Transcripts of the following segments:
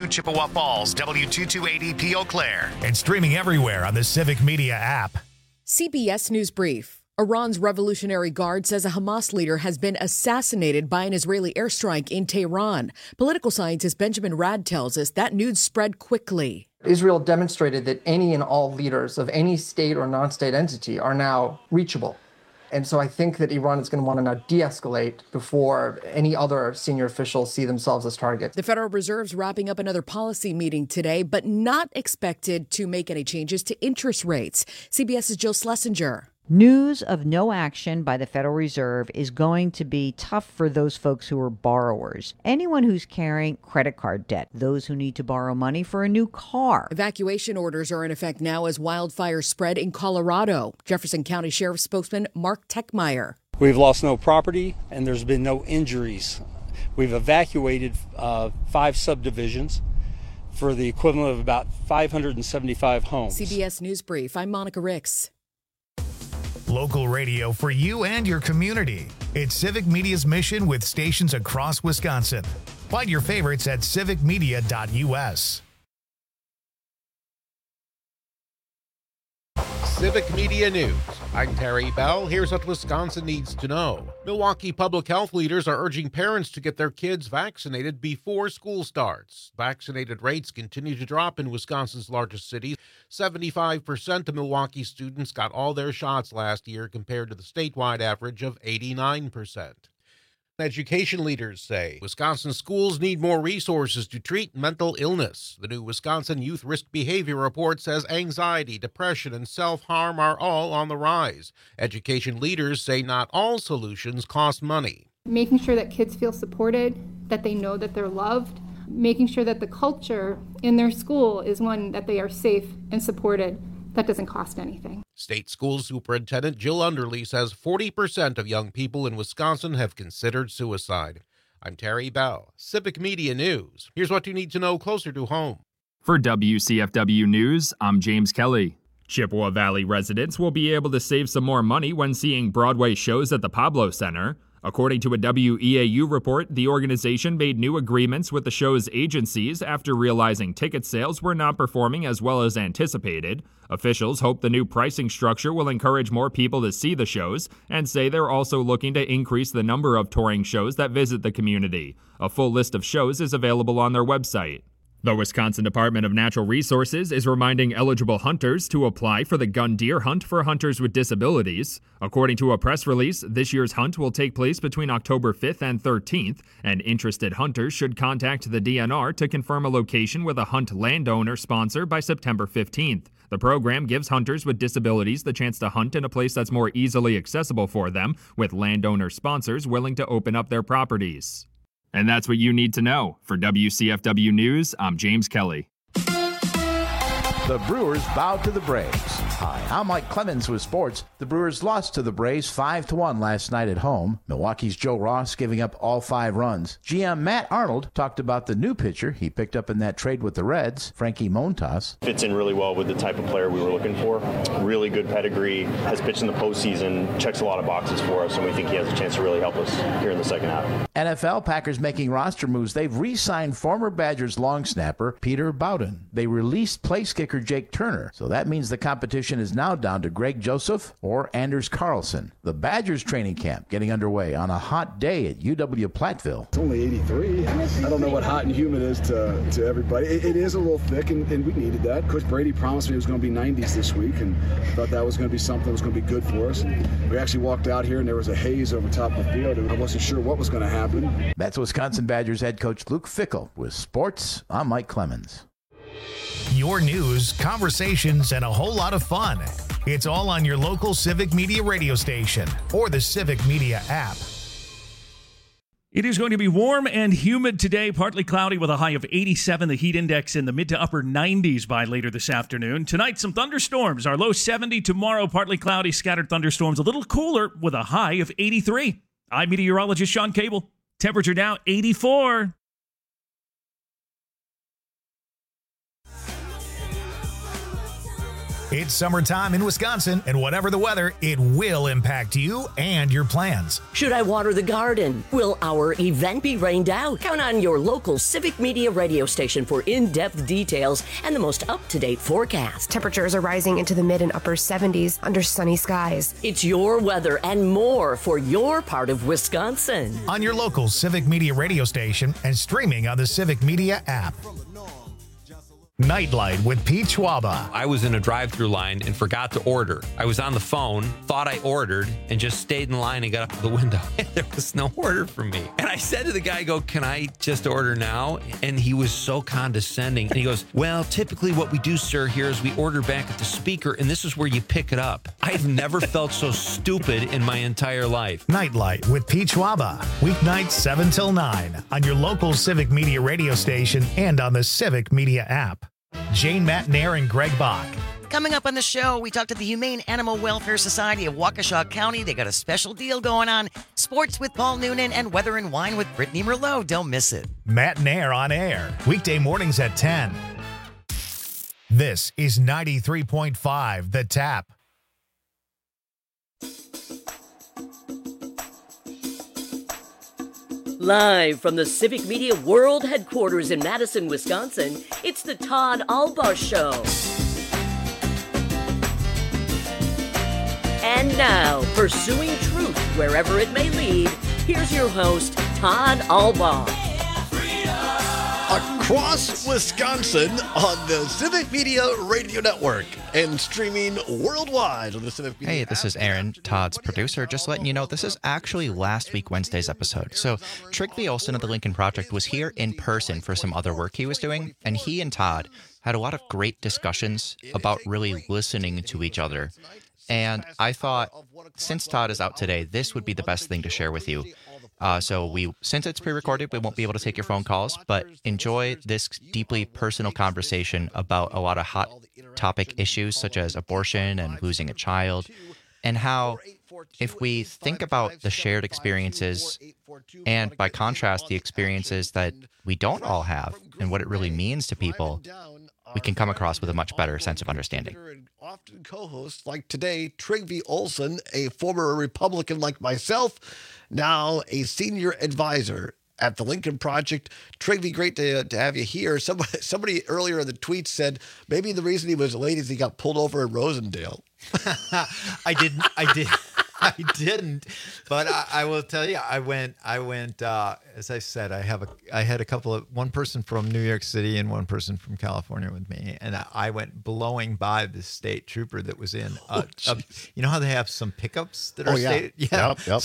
Chippewa Falls, W228EP Eau Claire, and streaming everywhere on the Civic Media app. CBS News Brief. Iran's Revolutionary Guard says a Hamas leader has been assassinated by an Israeli airstrike in Tehran. Political scientist Benjamin Rad tells us that news spread quickly. Israel demonstrated that any and all leaders of any state or non-state entity are now reachable. And so I think that Iran is going to want to now de-escalate before any other senior officials see themselves as targets. The Federal Reserve's wrapping up another policy meeting today, but not expected to make any changes to interest rates. CBS's Jill Schlesinger. News of no action by the Federal Reserve is going to be tough for those folks who are borrowers. Anyone who's carrying credit card debt, those who need to borrow money for a new car. Evacuation orders are in effect now as wildfires spread in Colorado. Jefferson County Sheriff's spokesman Mark Techmeyer. We've lost no property and there's been no injuries. We've evacuated 5 subdivisions for the equivalent of about 575 homes. CBS News Brief, I'm Monica Ricks. Local radio for you and your community. It's Civic Media's mission with stations across Wisconsin. Find your favorites at civicmedia.us. Civic Media News. I'm Terry Bell. Here's what Wisconsin needs to know. Milwaukee public health leaders are urging parents to get their kids vaccinated before school starts. Vaccinated rates continue to drop in Wisconsin's largest cities. 75% of Milwaukee students got all their shots last year compared to the statewide average of 89%. Education leaders say Wisconsin schools need more resources to treat mental illness. The new Wisconsin Youth Risk Behavior Report says anxiety, depression, and self-harm are all on the rise. Education leaders say not all solutions cost money. Making sure that kids feel supported, that they know that they're loved, making sure that the culture in their school is one that they are safe and supported. That doesn't cost anything. State School Superintendent Jill Underly says 40% of young people in Wisconsin have considered suicide. I'm Terry Bell, Civic Media News. Here's what you need to know closer to home. For WCFW News, I'm James Kelly. Chippewa Valley residents will be able to save some more money when seeing Broadway shows at the Pablo Center. According to a WEAU report, the organization made new agreements with the show's agencies after realizing ticket sales were not performing as well as anticipated. Officials hope the new pricing structure will encourage more people to see the shows and say they're also looking to increase the number of touring shows that visit the community. A full list of shows is available on their website. The Wisconsin Department of Natural Resources is reminding eligible hunters to apply for the gun deer hunt for hunters with disabilities. According to a press release, this year's hunt will take place between October 5th and 13th, and interested hunters should contact the DNR to confirm a location with a hunt landowner sponsor by September 15th. The program gives hunters with disabilities the chance to hunt in a place that's more easily accessible for them, with landowner sponsors willing to open up their properties. And that's what you need to know. For WCFW News, I'm James Kelly. The Brewers bowed to the Braves. Hi, I'm Mike Clemens with sports. The Brewers lost to the Braves 5-1 last night at home. Milwaukee's Joe Ross giving up all 5 runs. GM Matt Arnold talked about the new pitcher he picked up in that trade with the Reds, Frankie Montas. Fits in really well with the type of player we were looking for. Really good pedigree, has pitched in the postseason, checks a lot of boxes for us, and we think he has a chance to really help us here in the second half. NFL Packers making roster moves. They've re-signed former Badgers long snapper Peter Bowden. They released place kicker Jake Turner, so that means the competition is now down to Greg Joseph or Anders Carlson. The Badgers training camp getting underway on a hot day at UW Platteville. It's only 83. I don't know what hot and humid is to everybody. It is a little thick, and we needed that. Coach Brady promised me it was going to be 90s this week, and I thought that was going to be something that was going to be good for us. And we actually walked out here, and there was a haze over top of the field, and I wasn't sure what was going to happen. That's Wisconsin Badgers head coach Luke Fickell. With sports, I'm Mike Clemens. Your news, conversations, and a whole lot of fun. It's all on your local Civic Media radio station or the Civic Media app. It is going to be warm and humid today, partly cloudy with a high of 87, the heat index in the mid to upper 90s by later this afternoon. Tonight, some thunderstorms. Our low 70 tomorrow, partly cloudy, scattered thunderstorms, a little cooler with a high of 83. I'm meteorologist Sean Cable. Temperature now 84. It's summertime in Wisconsin, and whatever the weather, it will impact you and your plans. Should I water the garden? Will our event be rained out? Count on your local Civic Media radio station for in-depth details and the most up-to-date forecast. Temperatures are rising into the mid and upper 70s under sunny skies. It's your weather and more for your part of Wisconsin. On your local Civic Media radio station and streaming on the Civic Media app. Nightlight with Pete Schwaba. I was in a drive-thru line and forgot to order. I was on the phone, thought I ordered, and just stayed in line and got up to the window. There was no order for me. And I said to the guy, can I just order now? And he was so condescending. And he goes, well, typically what we do, sir, here is we order back at the speaker, and this is where you pick it up. I've never felt so stupid in my entire life. Nightlight with Pete Schwaba. Weeknights 7 till 9 on your local Civic Media radio station and on the Civic Media app. Jane Matnair and Greg Bach. Coming up on the show, we talked to the Humane Animal Welfare Society of Waukesha County. They got a special deal going on. Sports with Paul Noonan and Weather and Wine with Brittany Merlot. Don't miss it. Matnair on air. Weekday mornings at 10. This is 93.5 The Tap. Live from the Civic Media World Headquarters in Madison, Wisconsin, it's the Todd Albaugh Show. And now, pursuing truth wherever it may lead, here's your host, Todd Albaugh. Across Wisconsin on the Civic Media Radio Network and streaming worldwide on the Civic Media. Hey, this is Aaron, Todd's producer. Just letting you know, this is actually last week Wednesday's episode. So Trygve Olsen of the Lincoln Project was here in person for some other work he was doing, and he and Todd had a lot of great discussions about really listening to each other. And I thought, since Todd is out today, this would be the best thing to share with you. Since it's pre-recorded, we won't be able to take your phone calls, but enjoy this deeply personal conversation about a lot of hot topic issues such as abortion and losing a child, and how if we think about the shared experiences and by contrast, the experiences that we don't all have and what it really means to people, we can come across with a much better sense of understanding. Often co-hosts like today, Trygve Olsen, a former Republican like myself, now a senior advisor at the Lincoln Project. Trygve, great to have you here. Somebody earlier in the tweet said maybe the reason he was late is he got pulled over in Rosendale. I didn't, but I will tell you, I went. As I said, I had a couple of one person from New York City and one person from California with me, and I went blowing by the state trooper that was in. You know how they have some pickups that are state? Yeah. Yep.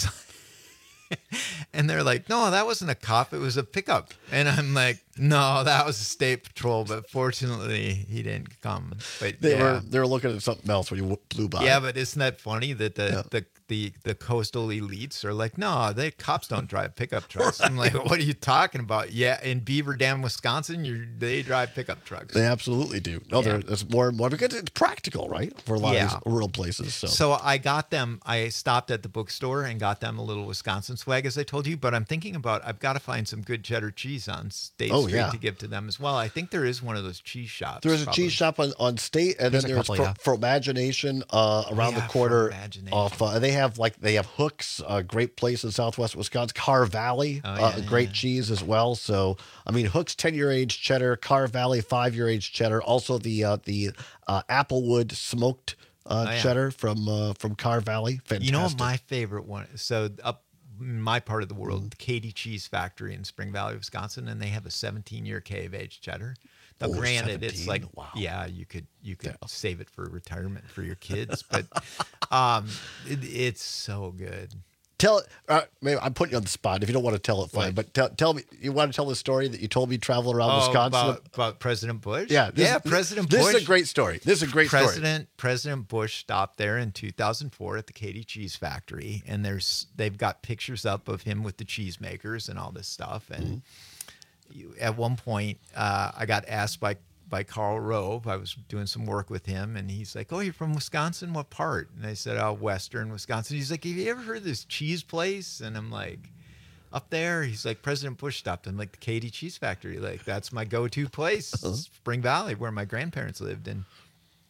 And they're like, no, that wasn't a cop. It was a pickup. And I'm like, no, that was a state patrol. But fortunately, he didn't come. But they were looking at something else when you blew by. Yeah, but isn't that funny that the coastal elites are like, no, cops don't drive pickup trucks. Right. I'm like, what are you talking about? Yeah, in Beaver Dam, Wisconsin, they drive pickup trucks. They absolutely do. No, there's more and more because it's practical, right? For a lot of these rural places. So I got them. I stopped at the bookstore and got them a little Wisconsin swag, as I told you. But I'm thinking about I've got to find some good cheddar cheese on State Street to give to them as well. I think there is one of those cheese shops. There's a cheese shop on State, and then there's Fromagination around the corner off. They have Hooks, a great place in Southwest Wisconsin. Carr Valley, great cheese as well. So I mean, Hooks 10-year aged cheddar, Carr Valley 5-year aged cheddar. Also the Applewood smoked cheddar from Carr Valley. Fantastic. You know my favorite one. So up in my part of the world, the Katie Cheese Factory in Spring Valley, Wisconsin, and they have a 17-year K of aged cheddar. Now, granted, 17? It's like, you could save it for retirement for your kids, but it's so good. Tell maybe I'm putting you on the spot. If you don't want to tell it, fine. Right. But tell me, you want to tell the story that you told me traveling around Wisconsin about President Bush? Yeah, President Bush. This is a great story. President Bush stopped there in 2004 at the Katie Cheese Factory, and they've got pictures up of him with the cheesemakers and all this stuff. And at one point, I got asked by Carl Rove. I was doing some work with him, and he's like, "Oh, you're from Wisconsin? What part?" And I said, "Oh, Western Wisconsin." He's like, "Have you ever heard of this cheese place?" And I'm like, "Up there." He's like, "President Bush stopped." I'm like, "The Katie Cheese Factory. Like, that's my go-to place, Spring Valley, where my grandparents lived." And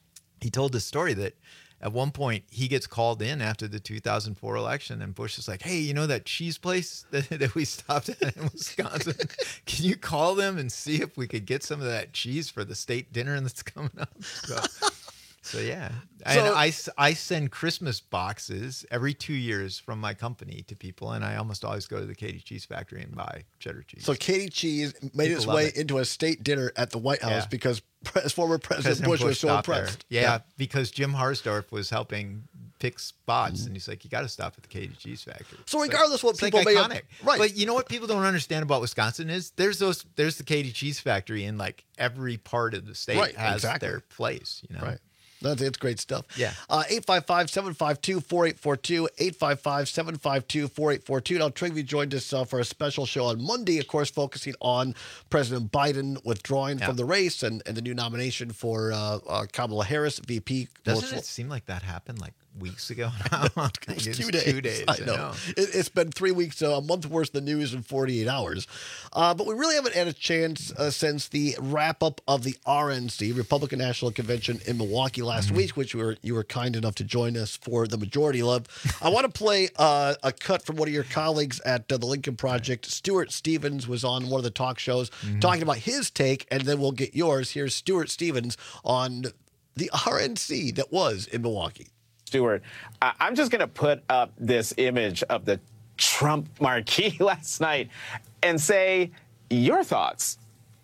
he told this story that at one point he gets called in after the 2004 election, and Bush is like, hey, you know that cheese place that we stopped at in Wisconsin? Can you call them and see if we could get some of that cheese for the state dinner that's coming up? So yeah. And I send Christmas boxes every 2 years from my company to people, and I almost always go to the Katy Cheese Factory and buy cheddar cheese. So Katy Cheese made its way into a state dinner at the White House because former President Bush was so impressed. Yeah, because Jim Harsdorf was helping pick spots, and he's like, you got to stop at the Katy Cheese Factory. So regardless what people may have, right? But you know what people don't understand about Wisconsin is there's the Katy Cheese Factory in like every part of the state has their place. You know, right? It's great stuff. Yeah. 855-752-4842, 855-752-4842. Now, Trigby joined us for a special show on Monday, of course, focusing on President Biden withdrawing from the race and the new nomination for Kamala Harris, VP. Doesn't it seem like that happened like weeks ago now? It's 2 days. 2 days. I know. It's been 3 weeks, a month worse than news in 48 hours. But we really haven't had a chance since the wrap-up of the RNC, Republican National Convention in Milwaukee last week, which you were kind enough to join us for the majority of. I want to play a cut from one of your colleagues at the Lincoln Project. Stuart Stevens was on one of the talk shows talking about his take, and then we'll get yours. Here's Stuart Stevens on the RNC that was in Milwaukee. Stuart, I'm just going to put up this image of the Trump marquee last night and say your thoughts.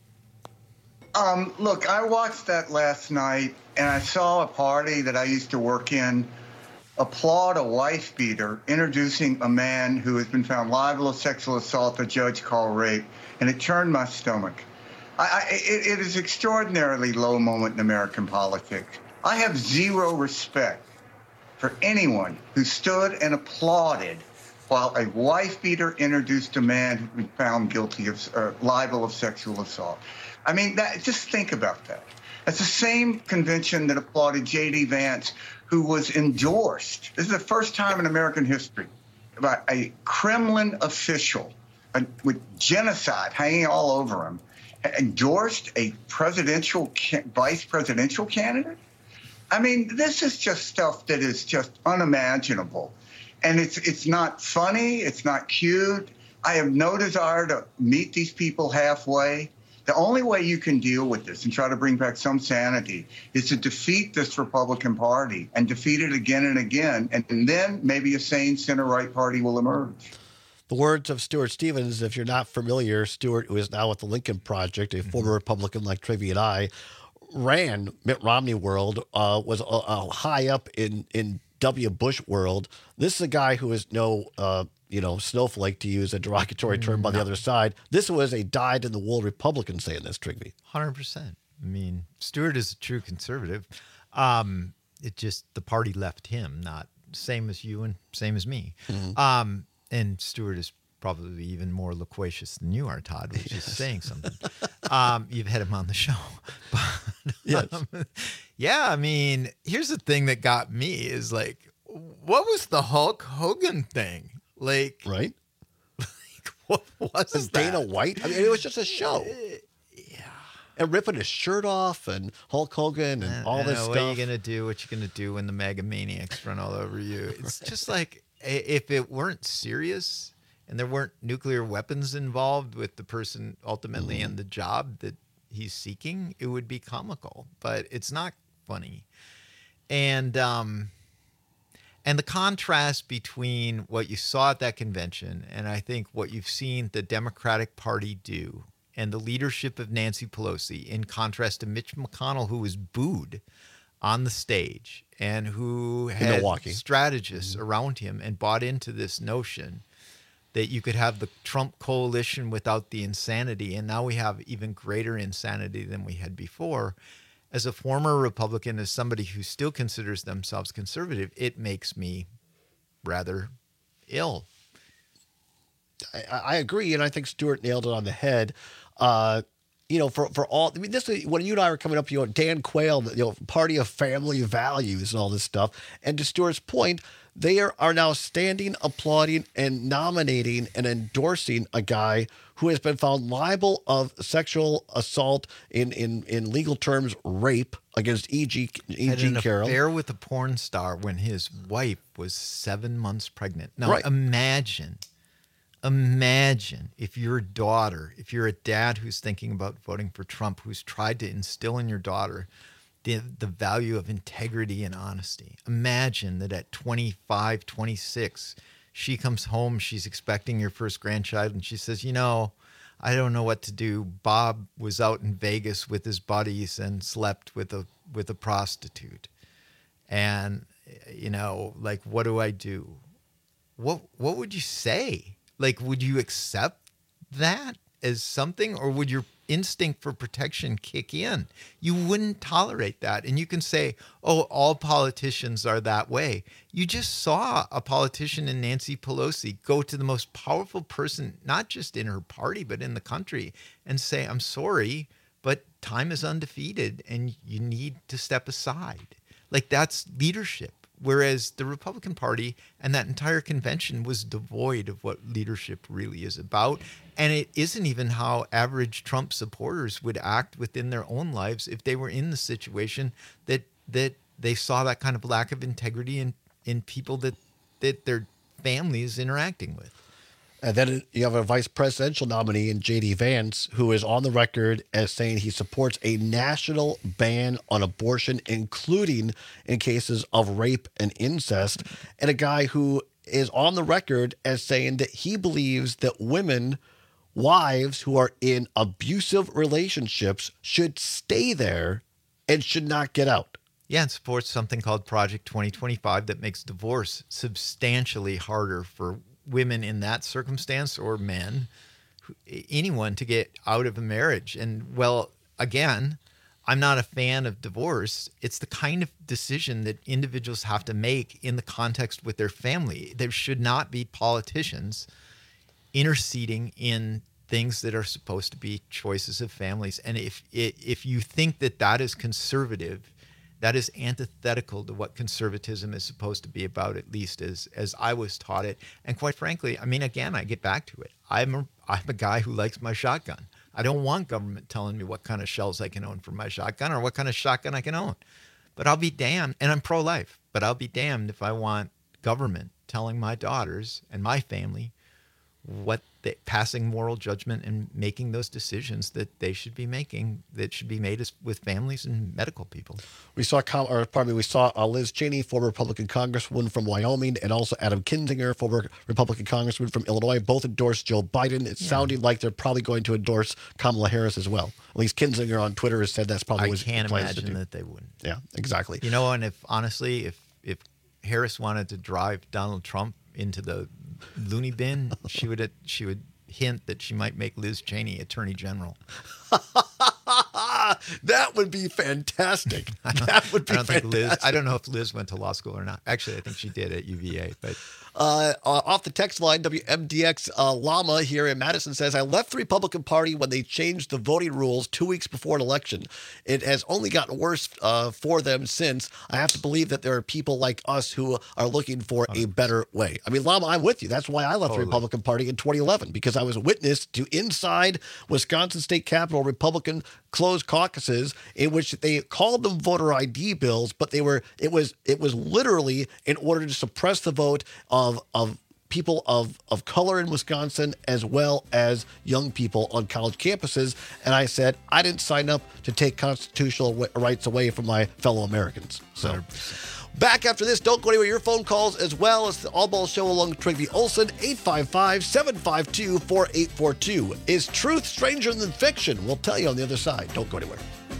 Look, I watched that last night, and I saw a party that I used to work in applaud a wife beater introducing a man who has been found liable of sexual assault a judge called rape, and it turned my stomach. It is an extraordinarily low moment in American politics. I have zero respect for anyone who stood and applauded while a wife beater introduced a man who'd been found guilty of liable of sexual assault. I mean, just think about that. That's the same convention that applauded J.D. Vance, who was endorsed. This is the first time in American history about a Kremlin official with genocide hanging all over him, endorsed a vice presidential candidate. I mean, this is just stuff that is just unimaginable. And it's not funny. It's not cute. I have no desire to meet these people halfway. The only way you can deal with this and try to bring back some sanity is to defeat this Republican Party and defeat it again and again. And then maybe a sane center-right party will emerge. The words of Stuart Stevens, if you're not familiar, Stuart, who is now with the Lincoln Project, a former Republican like Trivy and I, ran Mitt Romney world, was high up in W. Bush world. This is a guy who is no, snowflake, to use a derogatory term by the other side. This was a dyed-in-the-wool Republican saying this, Trigby. 100%. I mean, Stuart is a true conservative. It just, the party left him, not same as you and same as me. And Stuart is probably even more loquacious than you are, Todd, which is saying something. You've had him on the show. But, yes. Yeah, I mean, here's the thing that got me is like, what was the Hulk Hogan thing? Like, right? What was that? Dana White? I mean, it was just a show. Yeah. And ripping his shirt off and Hulk Hogan and all this stuff. What are you going to do? What you going to do when the Megamaniacs run all over you? It's just like, if it weren't serious and there weren't nuclear weapons involved with the person ultimately in the job that he's seeking, it would be comical. But it's not funny. And the contrast between what you saw at that convention and I think what you've seen the Democratic Party do and the leadership of Nancy Pelosi in contrast to Mitch McConnell, who was booed on the stage and who had strategists around him and bought into this notion that you could have the Trump coalition without the insanity. And now we have even greater insanity than we had before. As a former Republican, as somebody who still considers themselves conservative, it makes me rather ill. I agree, and I think Stuart nailed it on the head. For all, I mean, this is when you and I were coming up, Dan Quayle, party of family values and all this stuff. And to Stuart's point, they are now standing, applauding, and nominating and endorsing a guy who has been found liable of sexual assault, in legal terms, rape, against E.G. Carroll. Affair with a porn star when his wife was 7 months pregnant. Now, Right. imagine if you're a dad who's thinking about voting for Trump, who's tried to instill in your daughter the value of integrity and honesty. Imagine that at 25, 26, she comes home, she's expecting your first grandchild, and she says, I don't know what to do. Bob was out in Vegas with his buddies and slept with a prostitute. And, what do I do? What would you say? Would you accept that as something, or would your instinct for protection kick in? You wouldn't tolerate that. And you can say, oh, all politicians are that way. You just saw a politician in Nancy Pelosi go to the most powerful person, not just in her party, but in the country, and say, I'm sorry, but time is undefeated and you need to step aside. That's leadership. Whereas the Republican Party and that entire convention was devoid of what leadership really is about. And it isn't even how average Trump supporters would act within their own lives if they were in the situation that they saw that kind of lack of integrity in people that their family is interacting with. And then you have a vice presidential nominee in J.D. Vance, who is on the record as saying he supports a national ban on abortion, including in cases of rape and incest. And a guy who is on the record as saying that he believes that wives who are in abusive relationships should stay there and should not get out. Yeah, and supports something called Project 2025 that makes divorce substantially harder for women in that circumstance, or men, anyone, to get out of a marriage. And again, I'm not a fan of divorce. It's the kind of decision that individuals have to make in the context with their family. There should not be politicians interceding in things that are supposed to be choices of families. And if you think that is conservative, that is antithetical to what conservatism is supposed to be about, at least as I was taught it. And quite frankly, again, I get back to it. I'm a guy who likes my shotgun. I don't want government telling me what kind of shells I can own for my shotgun or what kind of shotgun I can own. But I'll be damned, and I'm pro-life, but I'll be damned if I want government telling my daughters and my family what passing moral judgment and making those decisions that they should be making, that should be made with families and medical people. We saw Liz Cheney, former Republican Congresswoman from Wyoming, and also Adam Kinzinger, former Republican Congressman from Illinois, both endorsed Joe Biden. It's sounding like they're probably going to endorse Kamala Harris as well. At least Kinzinger on Twitter has said that's probably what he plans to do. I can't imagine that they wouldn't. Yeah, exactly. And if Harris wanted to drive Donald Trump into the loony bin, she would hint that she might make Liz Cheney Attorney General. That would be fantastic. That would be fantastic. I don't know if Liz went to law school or not. Actually, I think she did at UVA. But off the text line, WMDX Llama here in Madison says, I left the Republican Party when they changed the voting rules 2 weeks before an election. It has only gotten worse for them since. I have to believe that there are people like us who are looking for a better way. Llama, I'm with you. That's why I left the Republican Party in 2011, because I was witness to inside Wisconsin State Capitol Republican closed caucuses in which they called them voter ID bills, but it was literally in order to suppress the vote of people of color in Wisconsin, as well as young people on college campuses. And I said, I didn't sign up to take constitutional rights away from my fellow Americans. So 100%. Back after this, don't go anywhere. Your phone calls as well as the All Ball Show along with Trygve Olsen, 855-752-4842. Is truth stranger than fiction? We'll tell you on the other side. Don't go anywhere.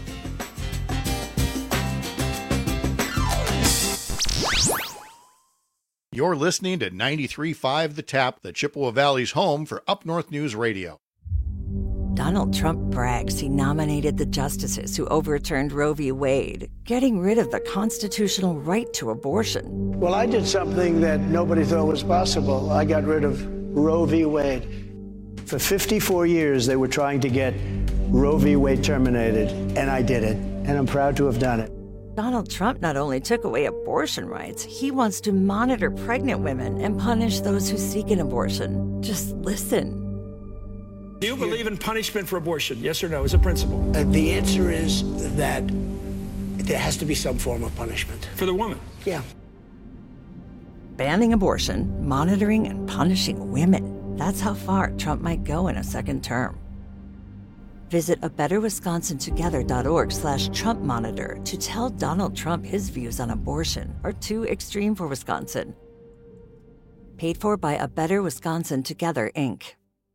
You're listening to 93.5 The Tap, the Chippewa Valley's home for Up North News Radio. Donald Trump brags he nominated the justices who overturned Roe v. Wade, getting rid of the constitutional right to abortion. Well, I did something that nobody thought was possible. I got rid of Roe v. Wade. For 54 years, they were trying to get Roe v. Wade terminated, and I did it, and I'm proud to have done it. Donald Trump not only took away abortion rights, he wants to monitor pregnant women and punish those who seek an abortion. Just listen. Do you believe in punishment for abortion? Yes or no, as a principle? The answer is that there has to be some form of punishment. For the woman? Yeah. Banning abortion, monitoring and punishing women. That's how far Trump might go in a second term. Visit abetterwisconsintogether.org/Trump Monitor to tell Donald Trump his views on abortion are too extreme for Wisconsin. Paid for by A Better Wisconsin Together, Inc.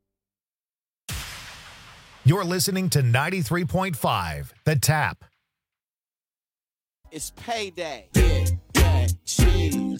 You're listening to 93.5 The Tap. It's payday. Get that cheese.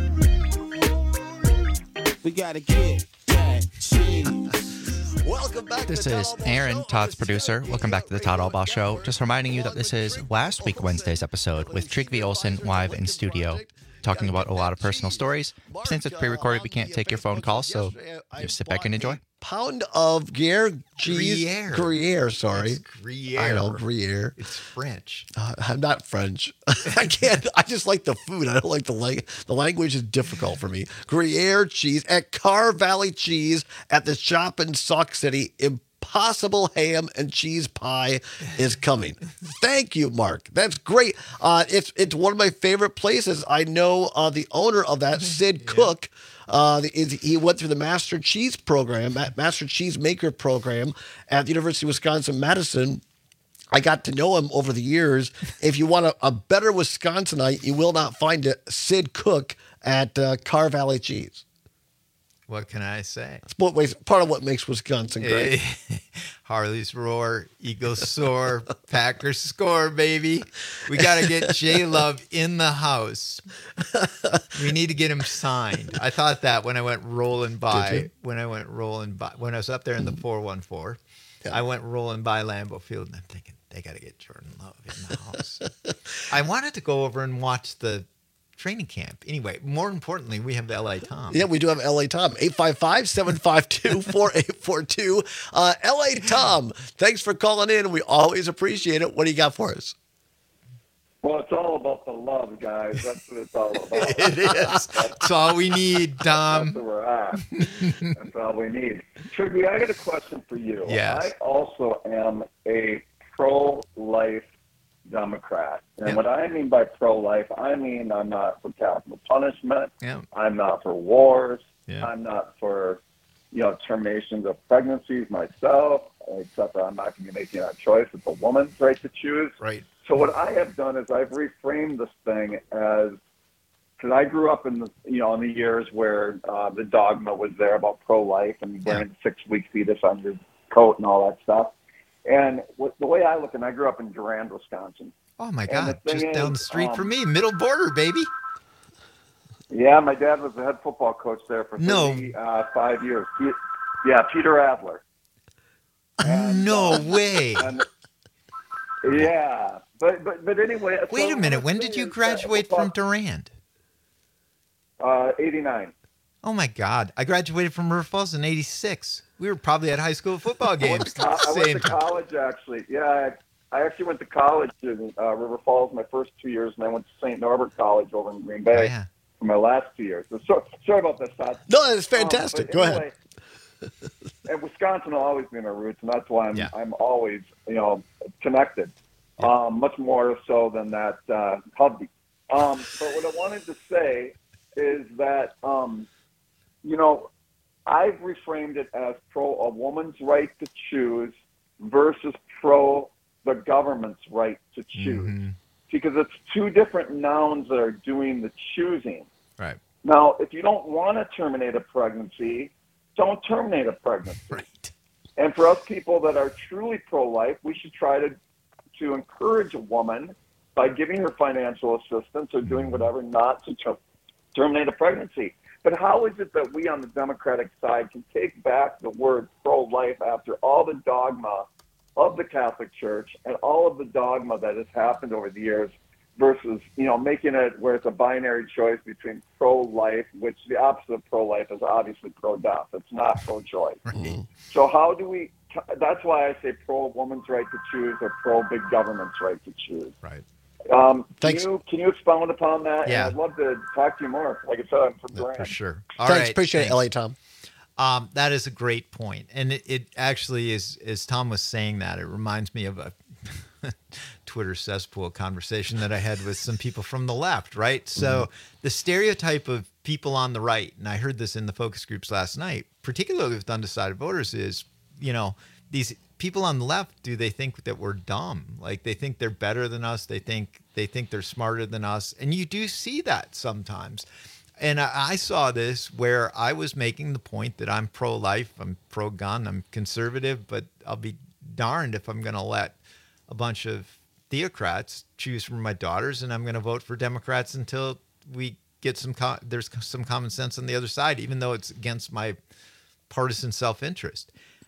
We gotta get that cheese. Welcome back. This is Aaron, Todd's producer. Welcome back to the Todd Albaugh Show. Just reminding you that this is last week Wednesday's episode with Trygve Olsen live in studio, talking about a lot of personal stories. Since it's pre-recorded, we can't take your phone calls, so just sit back and enjoy. Pound of Gruyere cheese. Gruyere, sorry. It's Gruyere. I know, Gruyere. It's French. I'm not French. I can't. I just like the food. I don't like the language is difficult for me. Gruyere cheese at Car Valley Cheese at the shop in Sauk City. Impossible ham and cheese pie is coming. Thank you, Mark. That's great. It's one of my favorite places. I know the owner of that, Sid Cook. He went through the Master Cheese program, Master Cheese Maker program at the University of Wisconsin-Madison. I got to know him over the years. If you want a better Wisconsinite, you will not find it. Sid Cook at Car Valley Cheese. What can I say? It's part of what makes Wisconsin great. Harley's roar, Eagles soar, Packers score, baby. We got to get J-Love in the house. We need to get him signed. I thought that when I went rolling by. When I was up there in the 414, I went rolling by Lambeau Field, and I'm thinking, they got to get Jordan Love in the house. I wanted to go over and watch the training camp. Anyway, more importantly, we have the LA Tom. Yeah, we do have LA Tom. 855-752-4842. LA Tom, thanks for calling in. We always appreciate it. What do you got for us? Well, it's all about the love, guys. That's what it's all about. It is. That's all we need, Tom. That's where we're at. That's all we need. Trygve, I got a question for you. Yes. I also am a pro-life Democrat. And what I mean by pro-life, I mean I'm not for capital punishment. Yeah. I'm not for wars. Yeah. I'm not for, terminations of pregnancies myself, except that I'm not going to be making that choice. It's a woman's right to choose. Right. So what I have done is I've reframed this thing as, because I grew up in the, in the years where the dogma was there about pro-life and wearing 6-week fetus on your coat and all that stuff. And the way I look, and I grew up in Durand, Wisconsin. Oh, my God. Just down the street from me. Middle border, baby. Yeah, my dad was the head football coach there for 5 years. Peter Adler. And, no way. Yeah. But anyway. Wait a minute. When did you graduate from Durand? 89. Oh, my God. I graduated from River Falls in 86. We were probably at high school football games. I went to college, actually. Yeah, I actually went to college in River Falls my first 2 years, and I went to St. Norbert College over in Green Bay for my last 2 years. So sorry about this, Todd. No, that's fantastic. Go ahead. And Wisconsin will always be my roots, and that's why I'm always, connected. Much more so than that hubby. But what I wanted to say is that, I've reframed it as pro a woman's right to choose versus pro the government's right to choose. Mm-hmm. Because it's two different nouns that are doing the choosing. Right. Now, if you don't want to terminate a pregnancy, don't terminate a pregnancy. Right. And for us people that are truly pro-life, we should try to encourage a woman by giving her financial assistance or doing whatever not to terminate a pregnancy. But how is it that we on the Democratic side can take back the word pro-life after all the dogma of the Catholic Church and all of the dogma that has happened over the years versus, making it where it's a binary choice between pro-life, which the opposite of pro-life is obviously pro-death. It's not pro-choice. Right. So how do we, that's why I say pro-woman's right to choose or pro-big government's right to choose. Right. Thanks. Can you expound upon that? Yeah. And I'd love to talk to you more. Like I said, I'm from Durant. For sure. Thanks. Appreciate it, LA Tom. That is a great point. And it actually is, as Tom was saying that, it reminds me of a Twitter cesspool conversation that I had with some people from the left, right? So the stereotype of people on the right, and I heard this in the focus groups last night, particularly with undecided voters, is, these people on the left, do they think that we're dumb? Like they think they're better than us. They think they're smarter than us. And you do see that sometimes. And I saw this where I was making the point that I'm pro-life, I'm pro-gun, I'm conservative, but I'll be darned if I'm going to let a bunch of theocrats choose for my daughters, and I'm going to vote for Democrats until we get there's some common sense on the other side, even though it's against my partisan self-interest.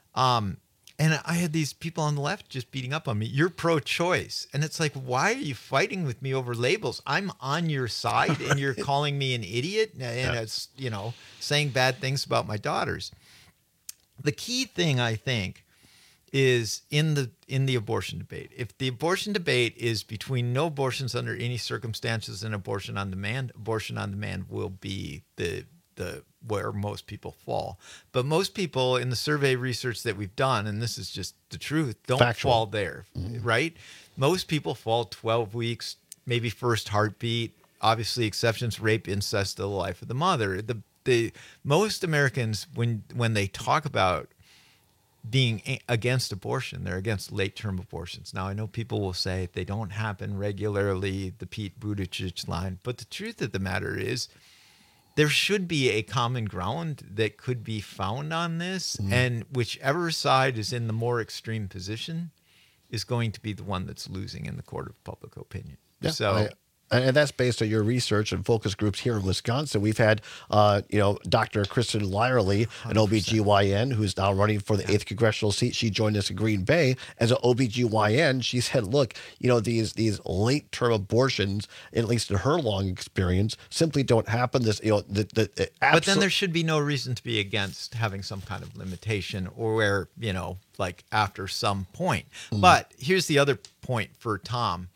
And I had these people on the left just beating up on me. You're pro-choice. And it's like, why are you fighting with me over labels? I'm on your side and you're calling me an idiot and it's, saying bad things about my daughters. The key thing, I think, is in the abortion debate. If the abortion debate is between no abortions under any circumstances and abortion on demand will be the where most people fall. But most people in the survey research that we've done, and this is just the truth, don't fall there, right? Most people fall 12 weeks, maybe first heartbeat, obviously exceptions, rape, incest, the life of the mother. The most Americans, when they talk about being against abortion, they're against late-term abortions. Now, I know people will say they don't happen regularly, the Pete Buttigieg line, but the truth of the matter is there should be a common ground that could be found on this, and whichever side is in the more extreme position is going to be the one that's losing in the court of public opinion. Yeah, So and that's based on your research and focus groups here in Wisconsin. We've had, Dr. Kristen Lyerly, an OBGYN, who's now running for the 8th congressional seat. She joined us in Green Bay as an OBGYN. She said, look, these late-term abortions, at least in her long experience, simply don't happen. But then there should be no reason to be against having some kind of limitation or where, like after some point. But here's the other point for Tom.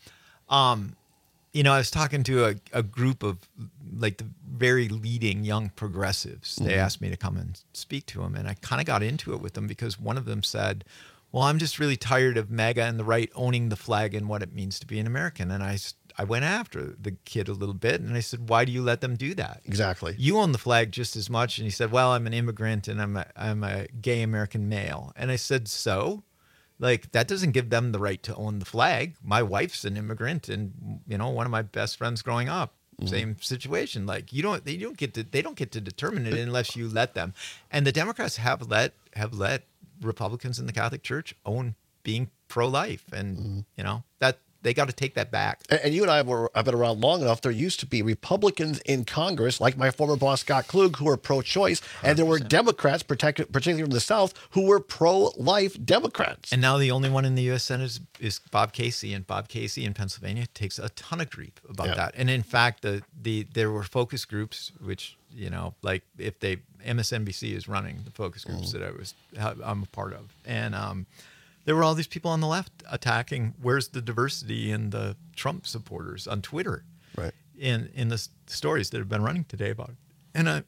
I was talking to a group of like the very leading young progressives. They asked me to come and speak to them. And I kind of got into it with them because one of them said, well, I'm just really tired of MAGA and the right owning the flag and what it means to be an American. And I went after the kid a little bit and I said, why do you let them do that? Exactly. You own the flag just as much. And he said, well, I'm an immigrant and I'm a gay American male. And I said, so? Like, that doesn't give them the right to own the flag. My wife's an immigrant, and one of my best friends growing up, same situation. Like, they don't get to determine it unless you let them. And the Democrats have let Republicans in the Catholic Church own being pro-life, and that they got to take that back. And you and I have been around long enough. There used to be Republicans in Congress, like my former boss Scott Klug, who were pro-choice, and there were Democrats, particularly from the South, who were pro-life Democrats. And now the only one in the U.S. Senate is Bob Casey, and Bob Casey in Pennsylvania takes a ton of grief about that. And in fact, there were focus groups, which like if MSNBC is running the focus groups that I'm a part of, and there were all these people on the left attacking. Where's the diversity in the Trump supporters on Twitter? Right. In the stories that have been running today about it,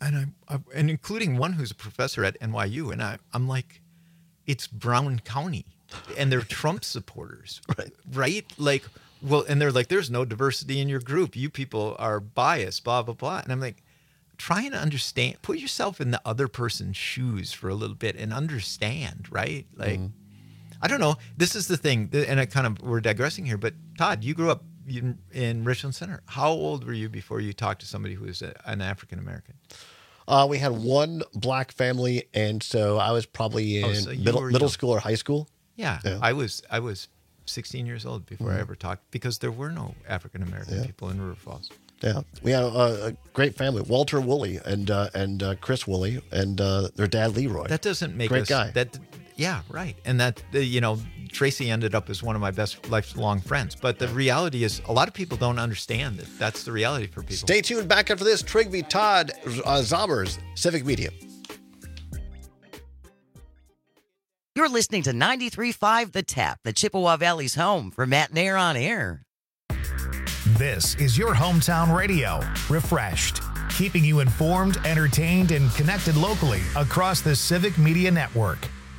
and including one who's a professor at NYU, and I'm like, it's Brown County, and they're Trump supporters, right? Like, well, and they're like, there's no diversity in your group. You people are biased, blah blah blah, and I'm like, try and understand. Put yourself in the other person's shoes for a little bit and understand, right? Like. I don't know. This is the thing, and we're digressing here, but Todd, you grew up in Richland Center. How old were you before you talked to somebody who was an African American? We had one black family, and so I was probably in middle school or high school. Yeah. I was 16 years old before I ever talked, because there were no African American people in River Falls. Yeah, we had a great family: Walter Woolley and Chris Woolley, and their dad Leroy. That doesn't make great guy. Yeah, right. And that, Tracy ended up as one of my best lifelong friends. But the reality is a lot of people don't understand that that's the reality for people. Stay tuned. Back after this, Trygve Todd Zommers, Civic Media. You're listening to 93.5 The Tap, the Chippewa Valley's home for Matt Nair on Air. This is your hometown radio, refreshed, keeping you informed, entertained, and connected locally across the Civic Media Network.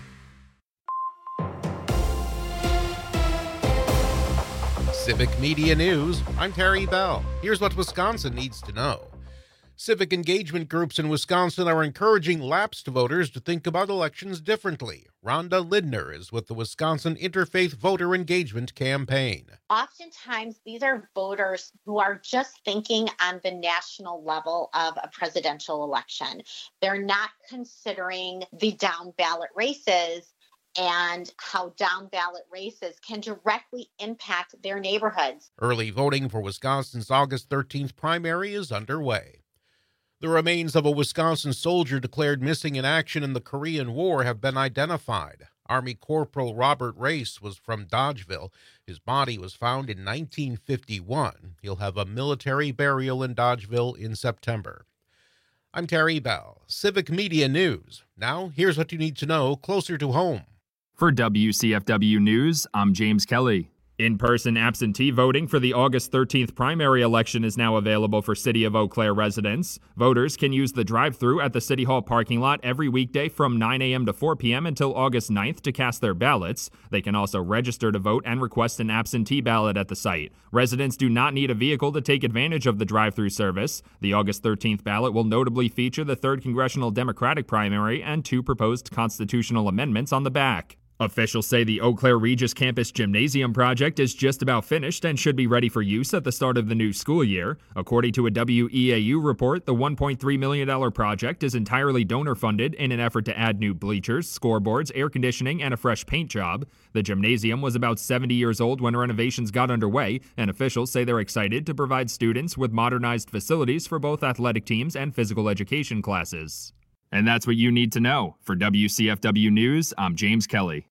Civic Media News, I'm Terry Bell. Here's what Wisconsin needs to know. Civic engagement groups in Wisconsin are encouraging lapsed voters to think about elections differently. Rhonda Lindner is with the Wisconsin Interfaith Voter Engagement Campaign. Oftentimes, these are voters who are just thinking on the national level of a presidential election. They're not considering the down ballot races and how down ballot races can directly impact their neighborhoods. Early voting for Wisconsin's August 13th primary is underway. The remains of a Wisconsin soldier declared missing in action in the Korean War have been identified. Army Corporal Robert Race was from Dodgeville. His body was found in 1951. He'll have a military burial in Dodgeville in September. I'm Terry Bell, Civic Media News. Now, here's what you need to know closer to home. For WCFW News, I'm James Kelly. In-person absentee voting for the August 13th primary election is now available for City of Eau Claire residents. Voters can use the drive-thru at the City Hall parking lot every weekday from 9 a.m. to 4 p.m. until August 9th to cast their ballots. They can also register to vote and request an absentee ballot at the site. Residents do not need a vehicle to take advantage of the drive-thru service. The August 13th ballot will notably feature the 3rd Congressional Democratic primary and 2 proposed constitutional amendments on the back. Officials say the Eau Claire Regis Campus Gymnasium project is just about finished and should be ready for use at the start of the new school year. According to a WEAU report, the $1.3 million project is entirely donor-funded in an effort to add new bleachers, scoreboards, air conditioning, and a fresh paint job. The gymnasium was about 70 years old when renovations got underway, and officials say they're excited to provide students with modernized facilities for both athletic teams and physical education classes. And that's what you need to know. For WCFW News, I'm James Kelly.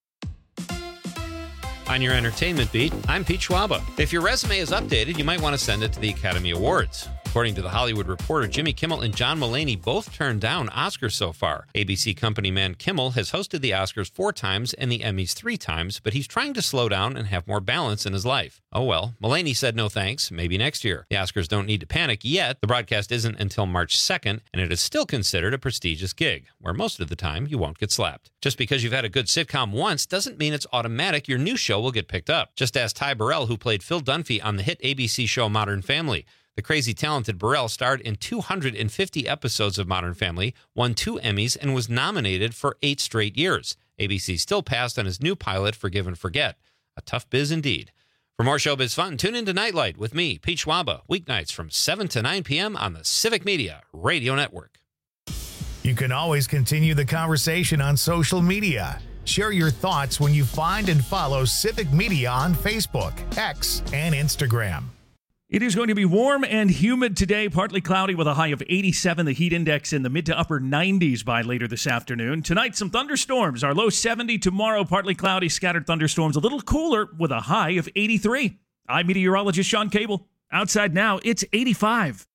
On your entertainment beat, I'm Pete Schwaba. If your resume is updated, you might want to send it to the Academy Awards. According to The Hollywood Reporter, Jimmy Kimmel and John Mulaney both turned down Oscars so far. ABC company man Kimmel has hosted the Oscars 4 times and the Emmys 3 times, but he's trying to slow down and have more balance in his life. Oh well, Mulaney said no thanks, maybe next year. The Oscars don't need to panic yet. The broadcast isn't until March 2nd, and it is still considered a prestigious gig, where most of the time you won't get slapped. Just because you've had a good sitcom once doesn't mean it's automatic your new show will get picked up. Just ask Ty Burrell, who played Phil Dunphy on the hit ABC show Modern Family. The crazy talented Burrell starred in 250 episodes of Modern Family, won 2 Emmys, and was nominated for 8 straight years. ABC still passed on his new pilot, Forgive and Forget. A tough biz indeed. For more showbiz fun, tune into Nightlight with me, Pete Schwaba, weeknights from 7 to 9 p.m. on the Civic Media Radio Network. You can always continue the conversation on social media. Share your thoughts when you find and follow Civic Media on Facebook, X, and Instagram. It is going to be warm and humid today, partly cloudy with a high of 87. The heat index in the mid to upper 90s by later this afternoon. Tonight, some thunderstorms. Our low 70. Tomorrow, partly cloudy, scattered thunderstorms. A little cooler with a high of 83. I'm meteorologist Sean Cable. Outside now, it's 85.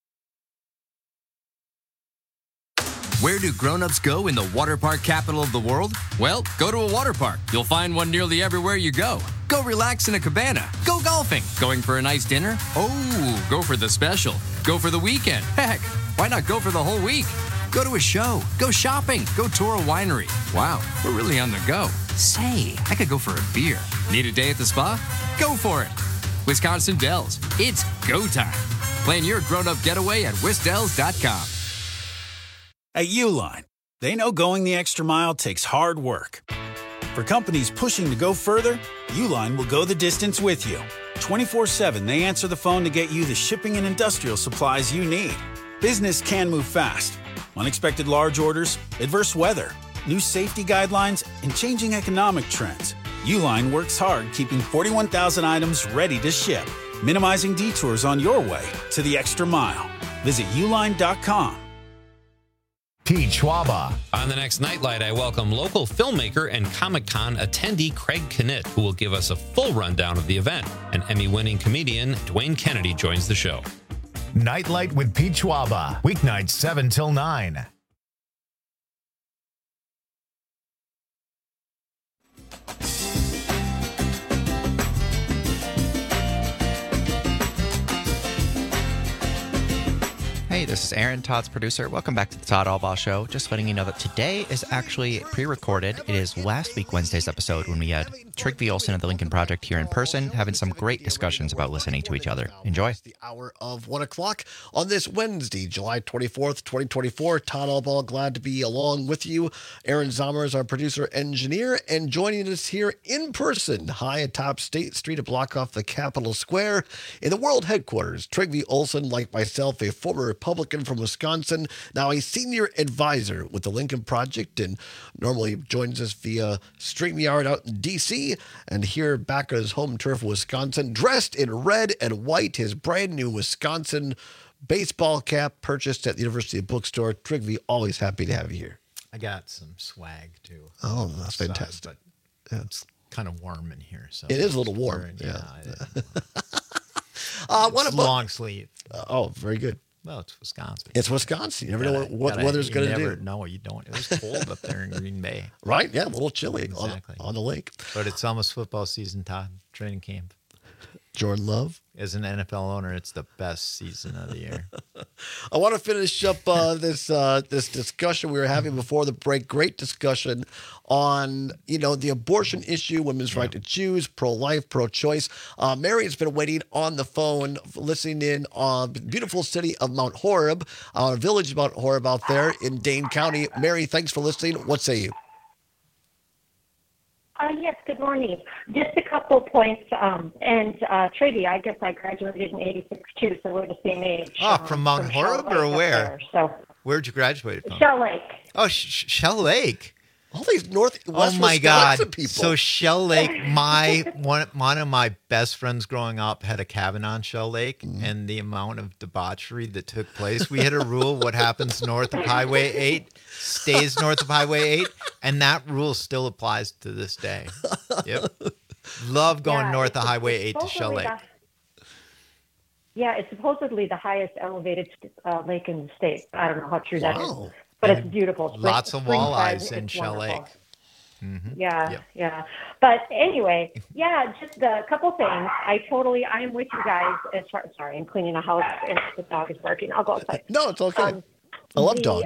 Where do grown-ups go in the water park capital of the world? Well, go to a water park. You'll find one nearly everywhere you go. Go relax in a cabana. Go golfing. Going for a nice dinner? Oh, go for the special. Go for the weekend. Heck, why not go for the whole week? Go to a show. Go shopping. Go tour a winery. Wow, we're really on the go. Say, I could go for a beer. Need a day at the spa? Go for it. Wisconsin Dells. It's go time. Plan your grown-up getaway at wisdells.com. At Uline, they know going the extra mile takes hard work. For companies pushing to go further, Uline will go the distance with you. 24/7, they answer the phone to get you the shipping and industrial supplies you need. Business can move fast. Unexpected large orders, adverse weather, new safety guidelines, and changing economic trends. Uline works hard keeping 41,000 items ready to ship, minimizing detours on your way to the extra mile. Visit uline.com. Pete Schwaba. On the next Nightlight, I welcome local filmmaker and Comic-Con attendee Craig Knitt, who will give us a full rundown of the event. And Emmy-winning comedian Dwayne Kennedy joins the show. Nightlight with Pete Schwaba, weeknights 7 till 9. this is Aaron, Todd's producer. Welcome back to the Todd Albaugh Show. Just letting you know that today is actually pre-recorded. It is last week Wednesday's episode when we had Trygve Olsen of the Lincoln Project here in person, having some great discussions about listening to each other. Enjoy. The hour of 1 o'clock on this Wednesday, July 24th, 2024. Todd Albaugh, glad to be along with you. Aaron Zomer is our producer engineer, and joining us here in person, high atop State Street, a block off the Capitol Square, in the world headquarters, Trygve Olsen, like myself, a former Republican from Wisconsin, now a senior advisor with the Lincoln Project, and normally joins us via StreamYard out in D.C., and here back on his home turf, Wisconsin, dressed in red and white, his brand new Wisconsin baseball cap purchased at the University Bookstore. Trygve, always happy to have you here. I got some swag, too. Oh, that's fantastic. But it's kind of warm in here. So it is a little warm. Yeah. What about long sleeve? Oh, very good. Well, it's Wisconsin. It's Wisconsin. You never know what weather's going to do. No, you don't. It was cold up there in Green Bay. Right? Yeah, a little chilly exactly. on the lake. But it's almost football season, Todd. Training camp. Jordan Love. As an NFL owner, it's the best season of the year. I want to finish up this discussion we were having before the break. Great discussion on, the abortion issue, women's right to choose, pro-life, pro-choice. Mary's been waiting on the phone, listening in on the beautiful city of Mount Horeb, village of Mount Horeb out there in Dane County. Mary, thanks for listening. What say you? Yes, good morning. Just a couple points. Trygve, I guess I graduated in '86 too, so we're the same age. Oh, from Mount Horeb or where? So where'd you graduate from? Shell Lake. Oh, Shell Lake. All these northwest Oh my Wisconsin God! people. So Shell Lake, one of my best friends growing up had a cabin on Shell Lake, and the amount of debauchery that took place. We had a rule: what happens north of Highway 8 stays north of Highway 8, and that rule still applies to this day. Yep. Love going north of Highway 8 to Shell Lake. It's supposedly the highest elevated lake in the state. I don't know how true that is. But it's beautiful. Lots of walleyes in Shell Lake. Mm-hmm. Yeah. But anyway, just a couple things. I am with you guys as far. Sorry, I'm cleaning a house and the dog is barking. I'll go outside. No, it's okay. I love dogs.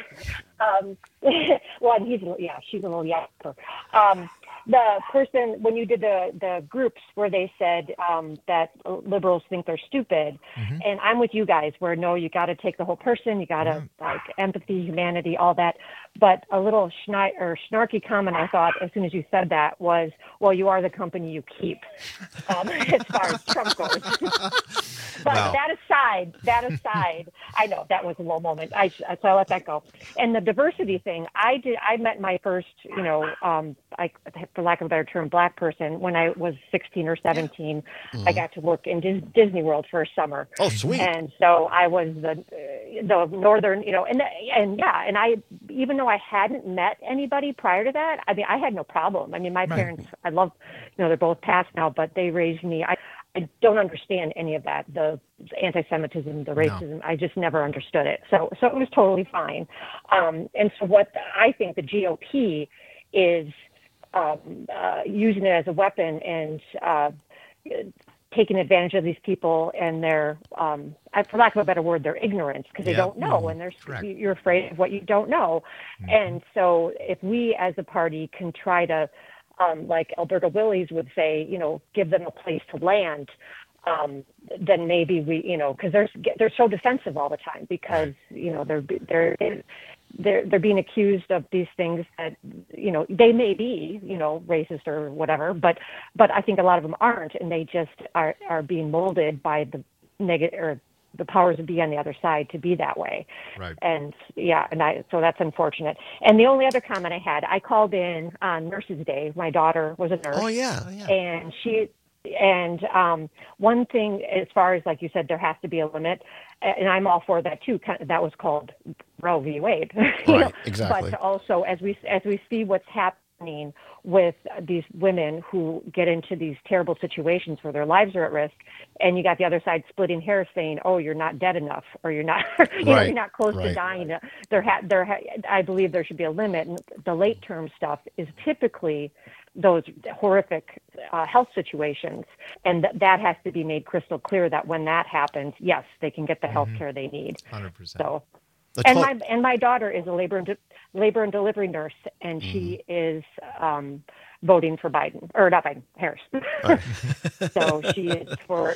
Well, she's a little yapper. The person, when you did the groups where they said that liberals think they're stupid, and I'm with you guys where, no, you got to take the whole person, you got to like empathy, humanity, all that. But a little snarky comment I thought as soon as you said that was, well, you are the company you keep, as far as Trump goes. But that aside, I know that was a low moment. So I let that go. And the diversity thing, I met my first, for lack of a better term, black person when I was 16 or 17. I got to work in Disney World for a summer. Oh, sweet! And so I was the northern, and I, even though I hadn't met anybody prior to that, I mean, I had no problem. I mean, my parents, I love, they're both passed now, but they raised me. I don't understand any of that, the anti-Semitism, the racism. No. I just never understood it. So it was totally fine. And so what I think the GOP is using it as a weapon and taking advantage of these people and their, for lack of a better word, their ignorance, because they don't know, and you're afraid of what you don't know. And so if we as a party can try to, like Alberta Willies would say, give them a place to land, then maybe we, because they're so defensive all the time because they're being accused of these things that they may be racist or whatever, but I think a lot of them aren't, and they just are being molded by the negative or the powers that be on the other side to be that way. Right. And so that's unfortunate. And the only other comment I had, I called in on Nurses Day. My daughter was a nurse. Oh yeah. And one thing, as far as, like you said, there has to be a limit, and I'm all for that too. That was called Roe v. Wade. Right, exactly. But also, as we see what's happening with these women who get into these terrible situations where their lives are at risk, and you got the other side splitting hairs saying, "Oh, you're not dead enough," or "You're not, you're not close to dying." I believe there should be a limit. And the late term stuff is typically those horrific health situations. And that has to be made crystal clear that when that happens, yes, they can get the health care they need. 100%. So, and my daughter is a labor and delivery nurse, and she is voting for Biden, or not Biden, Harris. So she is for.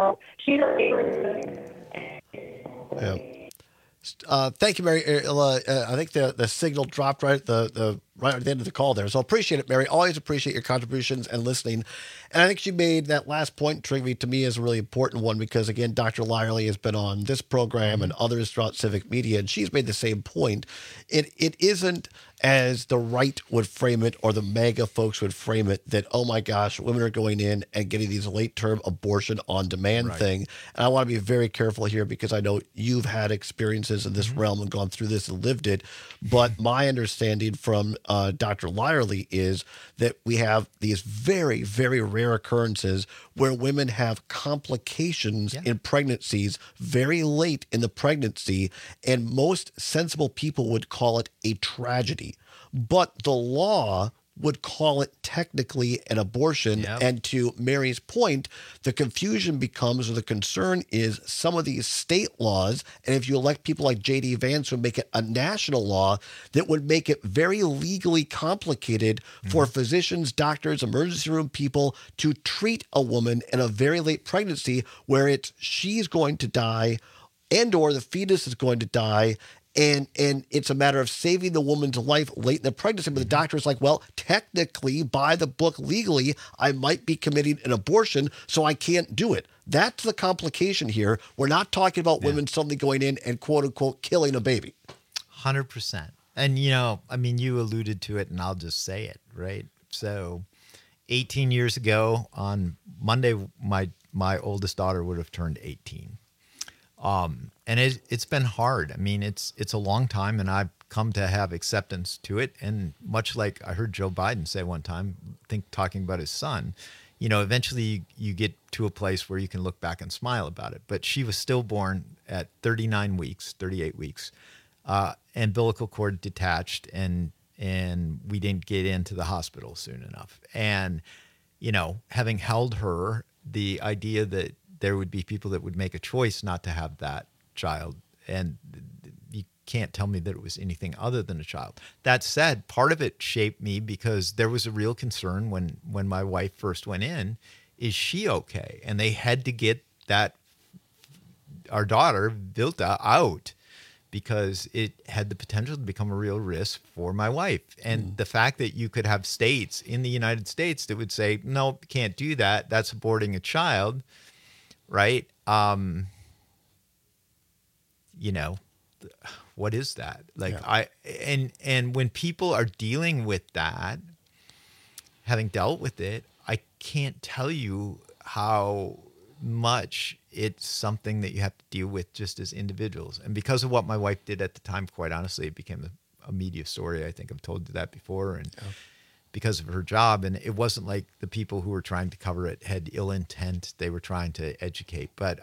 Yeah. Thank you, Mary. I think the signal dropped right at the end of the call there. So appreciate it, Mary. Always appreciate your contributions and listening. And I think she made that last point, Trygve, to me is a really important one because, again, Dr. Lyerly has been on this program and others throughout civic media, and she's made the same point. It isn't as the right would frame it or the MAGA folks would frame it that, oh my gosh, women are going in and getting these late-term abortion on demand thing. And I want to be very careful here because I know you've had experiences in this realm and gone through this and lived it. But my understanding from Dr. Lyerly is that we have these very, very rare occurrences where women have complications in pregnancies very late in the pregnancy, and most sensible people would call it a tragedy. But the law would call it technically an abortion. And to Mary's point, the confusion becomes, or the concern is, some of these state laws, and if you elect people like J.D. Vance who make it a national law, that would make it very legally complicated for physicians, doctors, emergency room people to treat a woman in a very late pregnancy where she's going to die and or the fetus is going to die. And it's a matter of saving the woman's life late in the pregnancy. But the doctor is like, well, technically, by the book, legally, I might be committing an abortion, so I can't do it. That's the complication here. We're not talking about women suddenly going in and, quote unquote, killing a baby. 100%. And, you alluded to it, and I'll just say it, right? So 18 years ago on Monday, my oldest daughter would have turned 18. And it's been hard. I mean, it's a long time, and I've come to have acceptance to it. And much like I heard Joe Biden say one time, talking about his son, eventually you get to a place where you can look back and smile about it. But she was stillborn at 38 weeks, umbilical cord detached, and we didn't get into the hospital soon enough. And, having held her, the idea that there would be people that would make a choice not to have that child, and you can't tell me that it was anything other than a child. That said, part of it shaped me because there was a real concern when my wife first went in, is she okay? And they had to get our daughter, Vilta, out because it had the potential to become a real risk for my wife. And the fact that you could have states in the United States that would say, no, can't do that, that's aborting a child, right? What is that? And when people are dealing with that, having dealt with it, I can't tell you how much it's something that you have to deal with just as individuals. And because of what my wife did at the time, quite honestly, it became a media story. I think I've told you that before. And because of her job, and it wasn't like the people who were trying to cover it had ill intent. They were trying to educate. But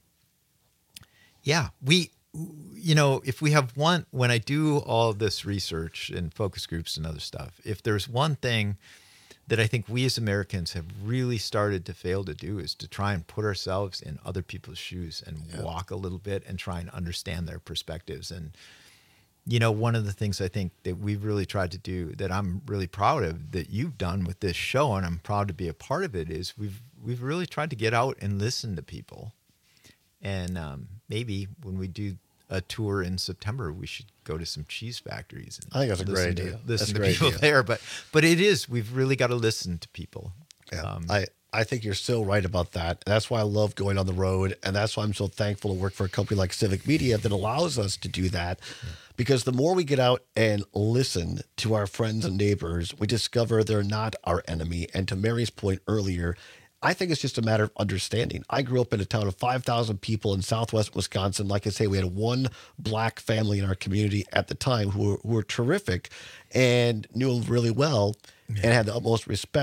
if we have when I do all this research and focus groups and other stuff, if there's one thing that I think we as Americans have really started to fail to do, is to try and put ourselves in other people's shoes and walk a little bit and try and understand their perspectives. And, one of the things I think that we've really tried to do, that I'm really proud of, that you've done with this show, and I'm proud to be a part of it, is we've really tried to get out and listen to people. And maybe when we do a tour in September, we should go to some cheese factories. And I think that's a great idea. Listen to people there. But we've really got to listen to people. Yeah. I think you're so right about that. That's why I love going on the road. And that's why I'm so thankful to work for a company like Civic Media that allows us to do that. Because the more we get out and listen to our friends and neighbors, we discover they're not our enemy. And to Mary's point earlier, I think it's just a matter of understanding. I grew up in a town of 5,000 people in southwest Wisconsin. Like I say, we had one black family in our community at the time who were terrific and knew him really well and had the utmost respect.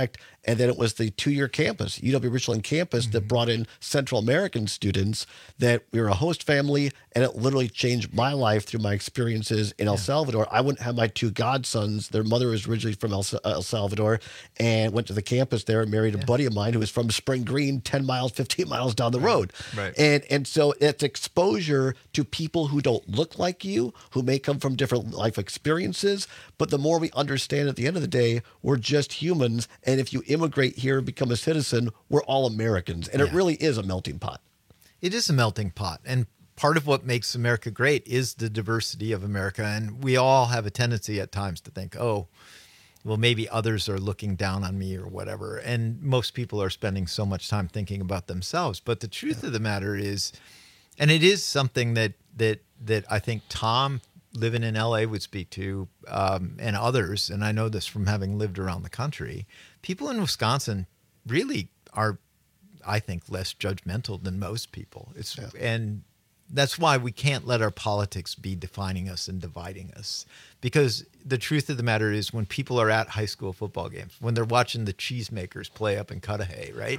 And then it was the 2-year campus, UW-Richland campus, that brought in Central American students, that we were a host family, and it literally changed my life through my experiences in El Salvador. I wouldn't have my 2 godsons. Their mother was originally from El Salvador and went to the campus there and married a buddy of mine who was from Spring Green, 10 miles, 15 miles down the road. Right. And so it's exposure to people who don't look like you, who may come from different life experiences. But the more we understand at the end of the day, we're just humans. And if you immigrate here and become a citizen, we're all Americans. And it really is a melting pot. It is a melting pot. And part of what makes America great is the diversity of America. And we all have a tendency at times to think, oh, well, maybe others are looking down on me or whatever. And most people are spending so much time thinking about themselves. But the truth of the matter is, and it is something that I think Tom living in LA would speak to, and others, and I know this from having lived around the country, people in Wisconsin really are, I think, less judgmental than most people. And that's why we can't let our politics be defining us and dividing us. Because the truth of the matter is, when people are at high school football games, when they're watching the cheesemakers play up in Cudahy, right?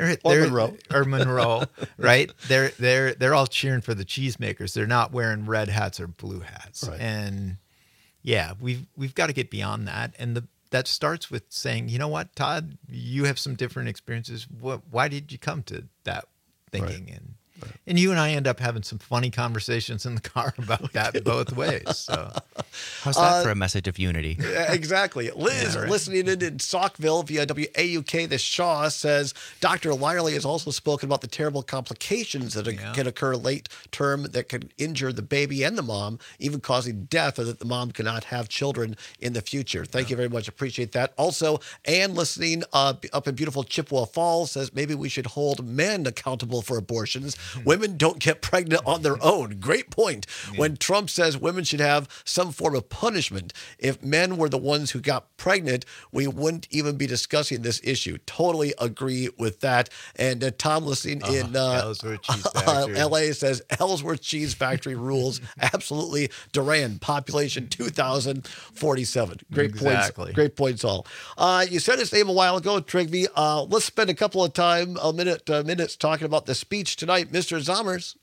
Or Monroe, right? They're all cheering for the cheesemakers. They're not wearing red hats or blue hats. Right. And yeah, we've got to get beyond that. And that starts with saying, you know what, Todd, you have some different experiences. Why did you come to that thinking? Right. And you and I end up having some funny conversations in the car about that both ways. So, how's that for a message of unity? Exactly. Liz, listening in Saukville via WAUK, the Shaw says, Dr. Lyerly has also spoken about the terrible complications that can occur late term that can injure the baby and the mom, even causing death, or that the mom cannot have children in the future. Thank you very much. Appreciate that. Also, Ann, listening up in beautiful Chippewa Falls, says maybe we should hold men accountable for abortions. Women don't get pregnant on their own. Great point. When Trump says women should have some form of punishment, if men were the ones who got pregnant, we wouldn't even be discussing this issue. Totally agree with that. And Tom, listening in Ellsworth Cheese Factory. LA, says Ellsworth Cheese Factory rules. Absolutely. Duran, population 2,047. Great points. Great points all. You said his name a while ago, Trigby. Let's spend a couple of minutes talking about the speech tonight. Mr. Zommers.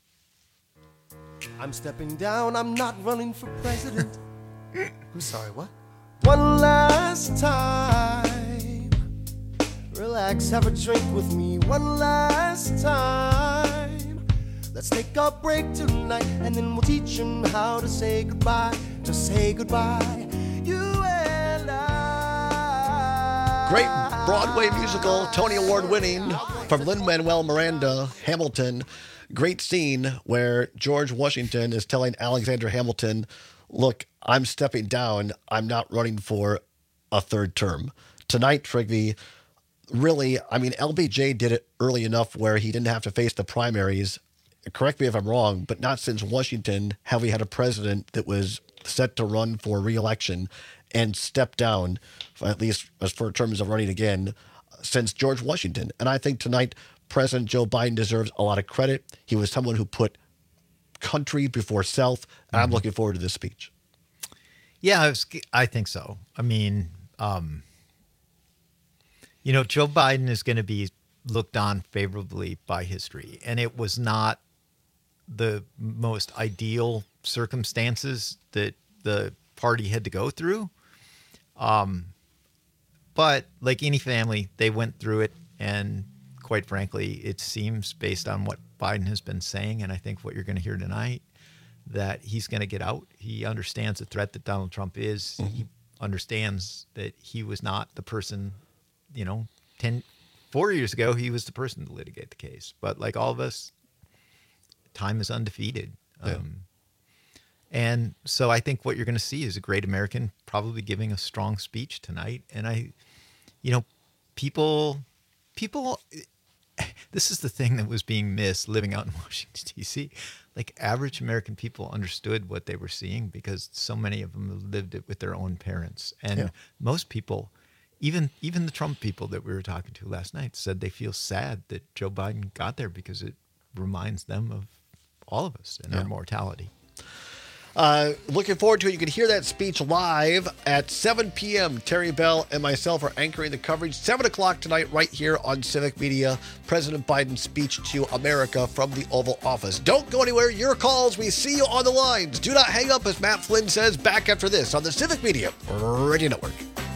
I'm stepping down. I'm not running for president. I'm sorry, what? One last time. Relax, have a drink with me. One last time. Let's take a break tonight, and then we'll teach him how to say goodbye. Just say goodbye. You and I. Great Broadway musical, Tony Award winning, from Lin-Manuel Miranda, Hamilton. Great scene where George Washington is telling Alexander Hamilton, look, I'm stepping down. I'm not running for a third term. Tonight, Trigby, really, I mean, LBJ did it early enough where he didn't have to face the primaries. Correct me if I'm wrong, but not since Washington have we had a president that was set to run for re-election and step down, at least as for terms of running again, since George Washington. And I think tonight, President Joe Biden deserves a lot of credit. He was someone who put country before self. And I'm looking forward to this speech. Yeah, I think so. I mean, Joe Biden is going to be looked on favorably by history. And it was not the most ideal circumstances that the party had to go through. But like any family, they went through it. And quite frankly, it seems, based on what Biden has been saying, and I think what you're going to hear tonight, that he's going to get out. He understands the threat that Donald Trump is. Mm-hmm. He understands that he was not the person, 4 years ago, he was the person to litigate the case. But like all of us, time is undefeated. Yeah. And so I think what you're going to see is a great American probably giving a strong speech tonight. And people, this is the thing that was being missed living out in Washington, D.C. Like, average American people understood what they were seeing because so many of them lived it with their own parents. And most people, even the Trump people that we were talking to last night, said they feel sad that Joe Biden got there because it reminds them of all of us and our mortality. Looking forward to it. You can hear that speech live at 7 p.m. Terry Bell and myself are anchoring the coverage. 7 o'clock tonight right here on Civic Media. President Biden's speech to America from the Oval Office. Don't go anywhere. Your calls. We see you on the lines. Do not hang up, as Matt Flynn says. Back after this on the Civic Media Radio Network.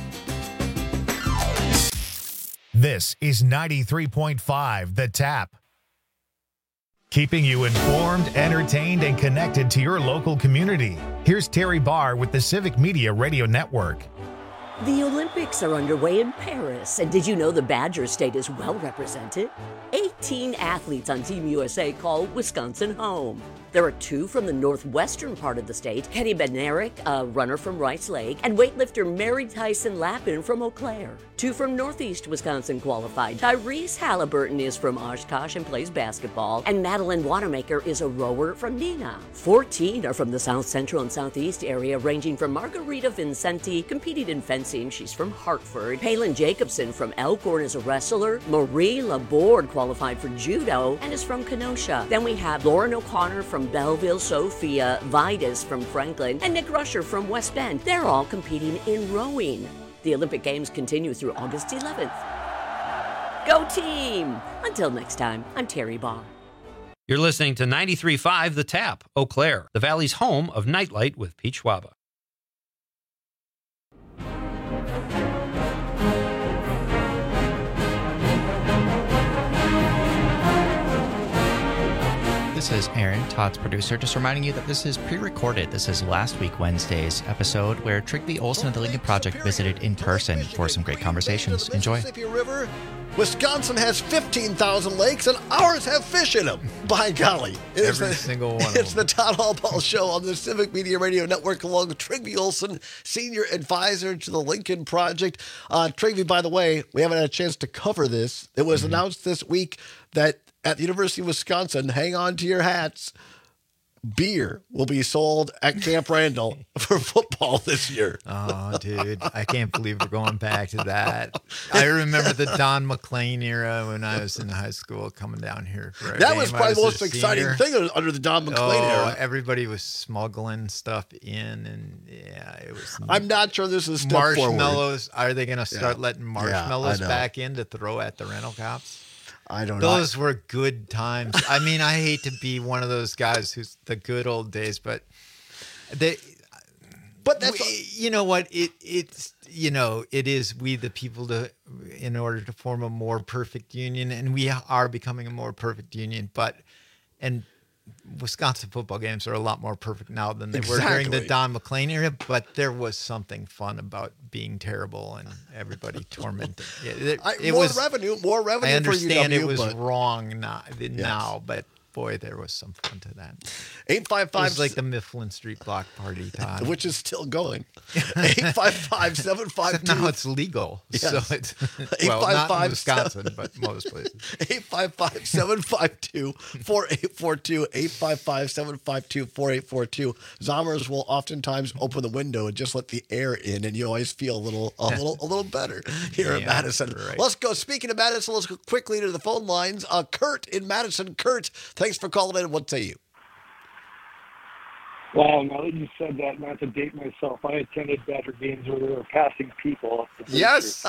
This is 93.5 The Tap. Keeping you informed, entertained, and connected to your local community. Here's Terry Barr with the Civic Media Radio Network. The Olympics are underway in Paris, and did you know the Badger State is well represented? 18 athletes on Team USA call Wisconsin home. There are 2 from the northwestern part of the state, Kenny Bednarik, a runner from Rice Lake, and weightlifter Mary Tyson Lappin from Eau Claire. 2 from northeast Wisconsin qualified. Tyrese Halliburton is from Oshkosh and plays basketball, and Madeline Wanamaker is a rower from Neenah. 14 are from the south central and southeast area, ranging from Margarita Vincenti, competed in fencing, she's from Hartford. Palin Jacobson from Elkhorn is a wrestler. Marie Laborde qualified for judo and is from Kenosha. Then we have Lauren O'Connor from Belleville, Sophia Vidas from Franklin, and Nick Rusher from West Bend. They're all competing in rowing. The Olympic Games continue through August 11th. Go team! Until next time, I'm Terry Baugh. You're listening to 93.5 The Tap, Eau Claire, the Valley's home of Nightlight with Pete Schwaba. This is Aaron, Todd's producer, just reminding you that this is pre-recorded. This is last week Wednesday's episode where Trigby Olson of the Lincoln Project visited in person for some great conversations. Enjoy. Mississippi River. Wisconsin has 15,000 lakes, and ours have fish in them. By golly. Every single one It's the Todd Hall Show on the Civic Media Radio Network, along with Trigby Olson, Senior Advisor to the Lincoln Project. Trigby, by the way, we haven't had a chance to cover this. It was announced this week that at the University of Wisconsin, hang on to your hats, beer will be sold at Camp Randall for football this year. Oh, dude, I can't believe we're going back to that. I remember the Don McLean era when I was in high school coming down here for a That game. was probably the most exciting thing under the Don McLean era. Everybody was smuggling stuff in, and yeah, it was. I'm not sure this is step marshmallows. Forward. Are they going to start letting marshmallows back in to throw at the rental cops? I don't know. Those were good times. I mean, I hate to be one of those guys who's the good old days, but you know what? It's it is we the people in order to form a more perfect union, and we are becoming a more perfect union. And Wisconsin football games are a lot more perfect now than they were during the Don McLean era, but there was something fun about being terrible and everybody tormented. More revenue I understand for UW, it was wrong now, but boy, there was some fun to that. 855 It was like the Mifflin Street Block Party, Todd. Which is still going. 855-752. Now it's legal. Yes. So it's not in Wisconsin, but most places. 855-752-4842. 855-752-4842. Zommers will oftentimes open the window and just let the air in, and you always feel a little better here in Madison. Right. Let's go. Speaking of Madison, let's go quickly to the phone lines. Kurt in Madison. Kurt, thanks for calling in. What say you? Well, now that you said that, not to date myself, I attended Badger games where they were passing people up the Yes.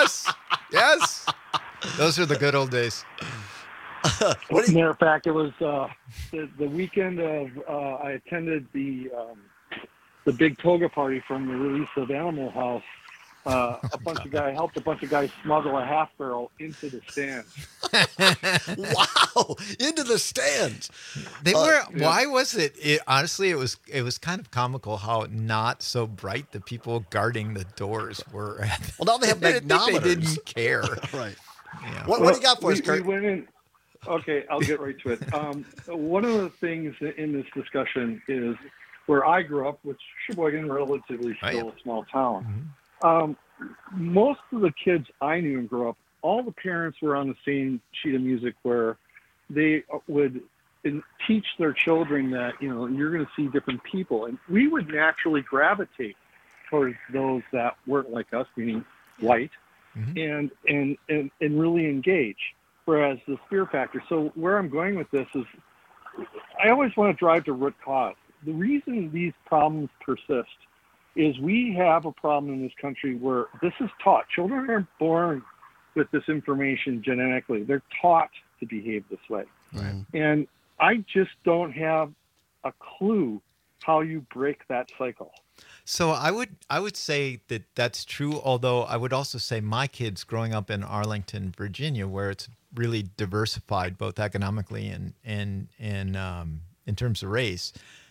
Those are the good old days. As a matter of fact, it was the weekend of I attended the big toga party from the release of Animal House. Helped a bunch of guys smuggle a half barrel into the stands. Wow, into the stands. They were. Why was it? Honestly, it was kind of comical how not so bright the people guarding the doors were. Well, now they have magnometers. They didn't care. Right. Yeah. What do you got for us, Kurt? We went in. Okay, I'll get right to it. One of the things in this discussion is where I grew up, which Sheboygan, relatively still a small town. Mm-hmm. Most of the kids I knew and grew up, all the parents were on the same sheet of music where they would teach their children that, you're going to see different people. And we would naturally gravitate towards those that weren't like us, meaning white, and really engage. Whereas the fear factor. So where I'm going with this is I always want to drive to root cause. the reason these problems persist is we have a problem in this country where this is taught. Children aren't born with this information genetically. They're taught to behave this way. Right. And I just don't have a clue how you break that cycle. So I would say that that's true, although I would also say my kids growing up in Arlington, Virginia, where it's really diversified both economically and in terms of race,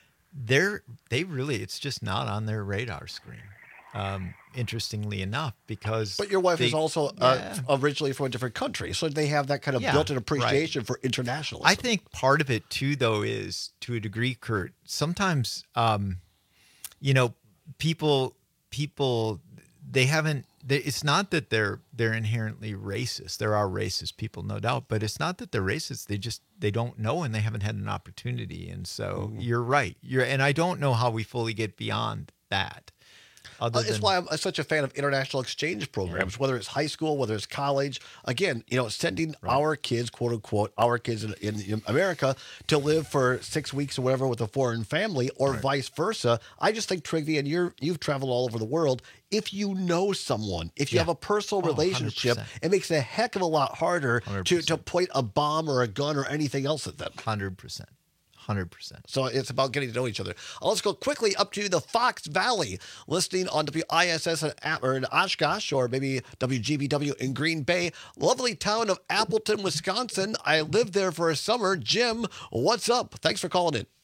it's just not on their radar screen. Interestingly enough, because but your wife is also originally from a different country, so they have that kind of built-in appreciation for internationalism. I think part of it too, though, is to a degree, Kurt. Sometimes, people they haven't. It's not that they're inherently racist. There are racist people, no doubt, but it's not that they're racist. They don't know and they haven't had an opportunity. And so you're right. And I don't know how we fully get beyond that. It's why I'm such a fan of international exchange programs, whether it's high school, whether it's college. Again, sending our kids, quote unquote, our kids in America to live for 6 weeks or whatever with a foreign family, or vice versa. I just think, Trygve, and you've traveled all over the world. If you know someone, if you have a personal relationship, 100%. It makes it a heck of a lot harder to point a bomb or a gun or anything else at them. 100%. 100%. So it's about getting to know each other. Let's go quickly up to the Fox Valley, listening on WISS in Oshkosh, or maybe WGBW in Green Bay. Lovely town of Appleton, Wisconsin. I lived there for a summer. Jim, what's up? Thanks for calling in.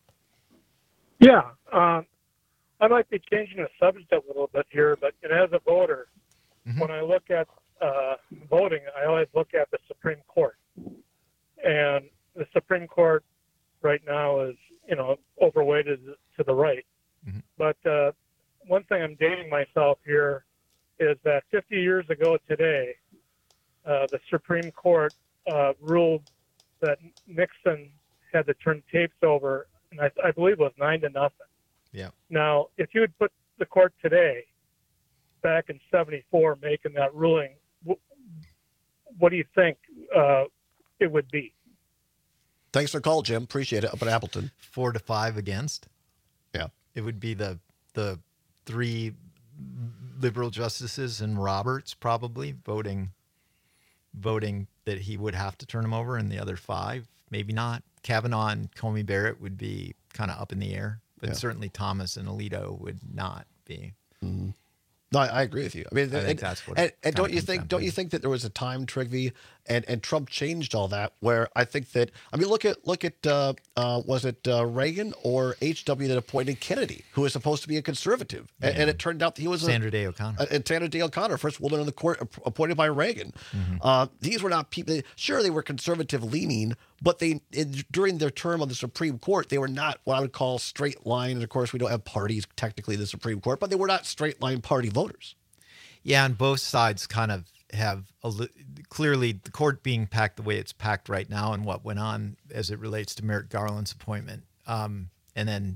Yeah, I might be changing the subject a little bit here, but as a voter, when I look at voting, I always look at the Supreme Court. And the Supreme Court right now is, overweighted to the right. But one thing, I'm dating myself here, is that 50 years ago today, the Supreme Court ruled that Nixon had to turn tapes over, and I believe it was 9-0. Yeah. Now, if you would put the court today, back in 74, making that ruling, what do you think it would be? Thanks for the call, Jim. Appreciate it. Up at Appleton. 4-5 against. Yeah. It would be the 3 liberal justices and Roberts probably voting that he would have to turn him over, and the other 5 maybe not. Kavanaugh and Comey Barrett would be kind of up in the air, but certainly Thomas and Alito would not be. Mm-hmm. No, I agree with you. I mean, I think that's what. And don't you think that there was a time, Trygve, and Trump changed all that? Where I think that, I mean, look at was it Reagan or HW that appointed Kennedy, who was supposed to be a conservative, and it turned out that he was Sandra Day O'Connor. And Sandra Day O'Connor, first woman on the court appointed by Reagan. These were not people. Sure, they were conservative leaning, but during their term on the Supreme Court, they were not what I would call straight line. And of course, we don't have parties technically in the Supreme Court, but they were not straight line party voters. Yeah, and both sides kind of have clearly the court being packed the way it's packed right now, and what went on as it relates to Merrick Garland's appointment, and then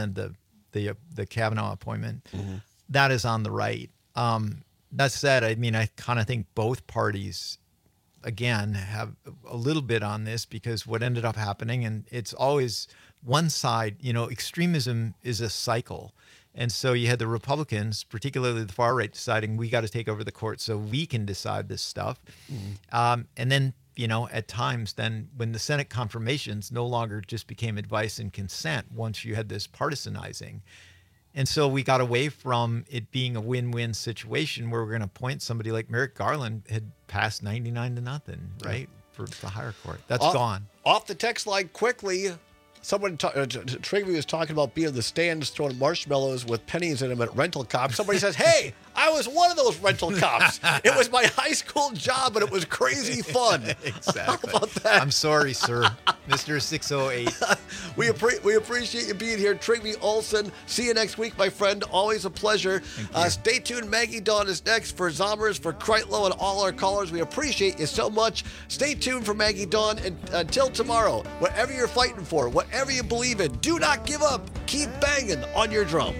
the Kavanaugh appointment, that is on the right. That said, I mean, I kind of think both parties, again, have a little bit on this, because what ended up happening, and it's always one side, extremism is a cycle. And so you had the Republicans, particularly the far right, deciding we got to take over the court so we can decide this stuff. And then, at times, then when the Senate confirmations no longer just became advice and consent, once you had this partisanizing. And so we got away from it being a win-win situation where we're going to appoint somebody like Merrick Garland had passed 99-0, right, for the higher court. That's gone. Off the text line quickly. Someone, Trygve was talking about being in the stands throwing marshmallows with pennies in them at rental cops. Somebody says, hey, I was one of those rental cops. It was my high school job, and it was crazy fun. Exactly. How about that? I'm sorry, sir. Mr. 608. We appreciate you being here. Trygve Olsen. See you next week, my friend. Always a pleasure. Stay tuned. Maggie Dawn is next for Zombers, for Kreitlow, and all our callers. We appreciate you so much. Stay tuned for Maggie Dawn. And until tomorrow, whatever you're fighting for, whatever you believe in, do not give up. Keep banging on your drum.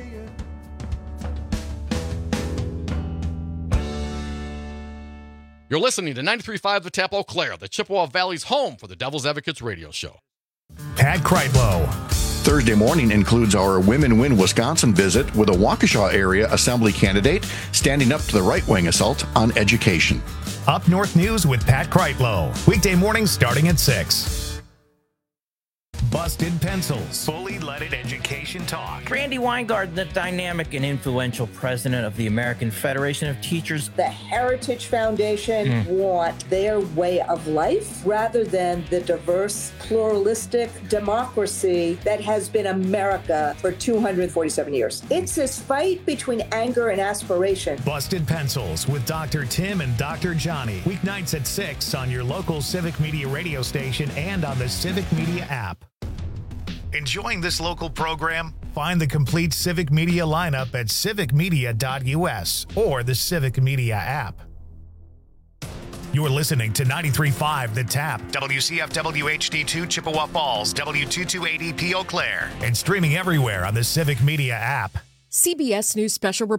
You're listening to 93.5 The Tap Eau Claire, the Chippewa Valley's home for the Devil's Advocates radio show. Pat Kreitlow. Thursday morning includes our Women Win Wisconsin visit with a Waukesha area assembly candidate standing up to the right-wing assault on education. Up North News with Pat Kreitlow. Weekday mornings starting at 6. Busted Pencils. Fully leaded education talk. Randy Weingart, the dynamic and influential president of the American Federation of Teachers. The Heritage Foundation want their way of life rather than the diverse, pluralistic democracy that has been America for 247 years. It's this fight between anger and aspiration. Busted Pencils with Dr. Tim and Dr. Johnny. Weeknights at 6 on your local Civic Media radio station and on the Civic Media app. Enjoying this local program? Find the complete Civic Media lineup at civicmedia.us or the Civic Media app. You're listening to 93.5 The Tap, WCFW HD2 Chippewa Falls, W228EP Eau Claire, and streaming everywhere on the Civic Media app. CBS News Special Report.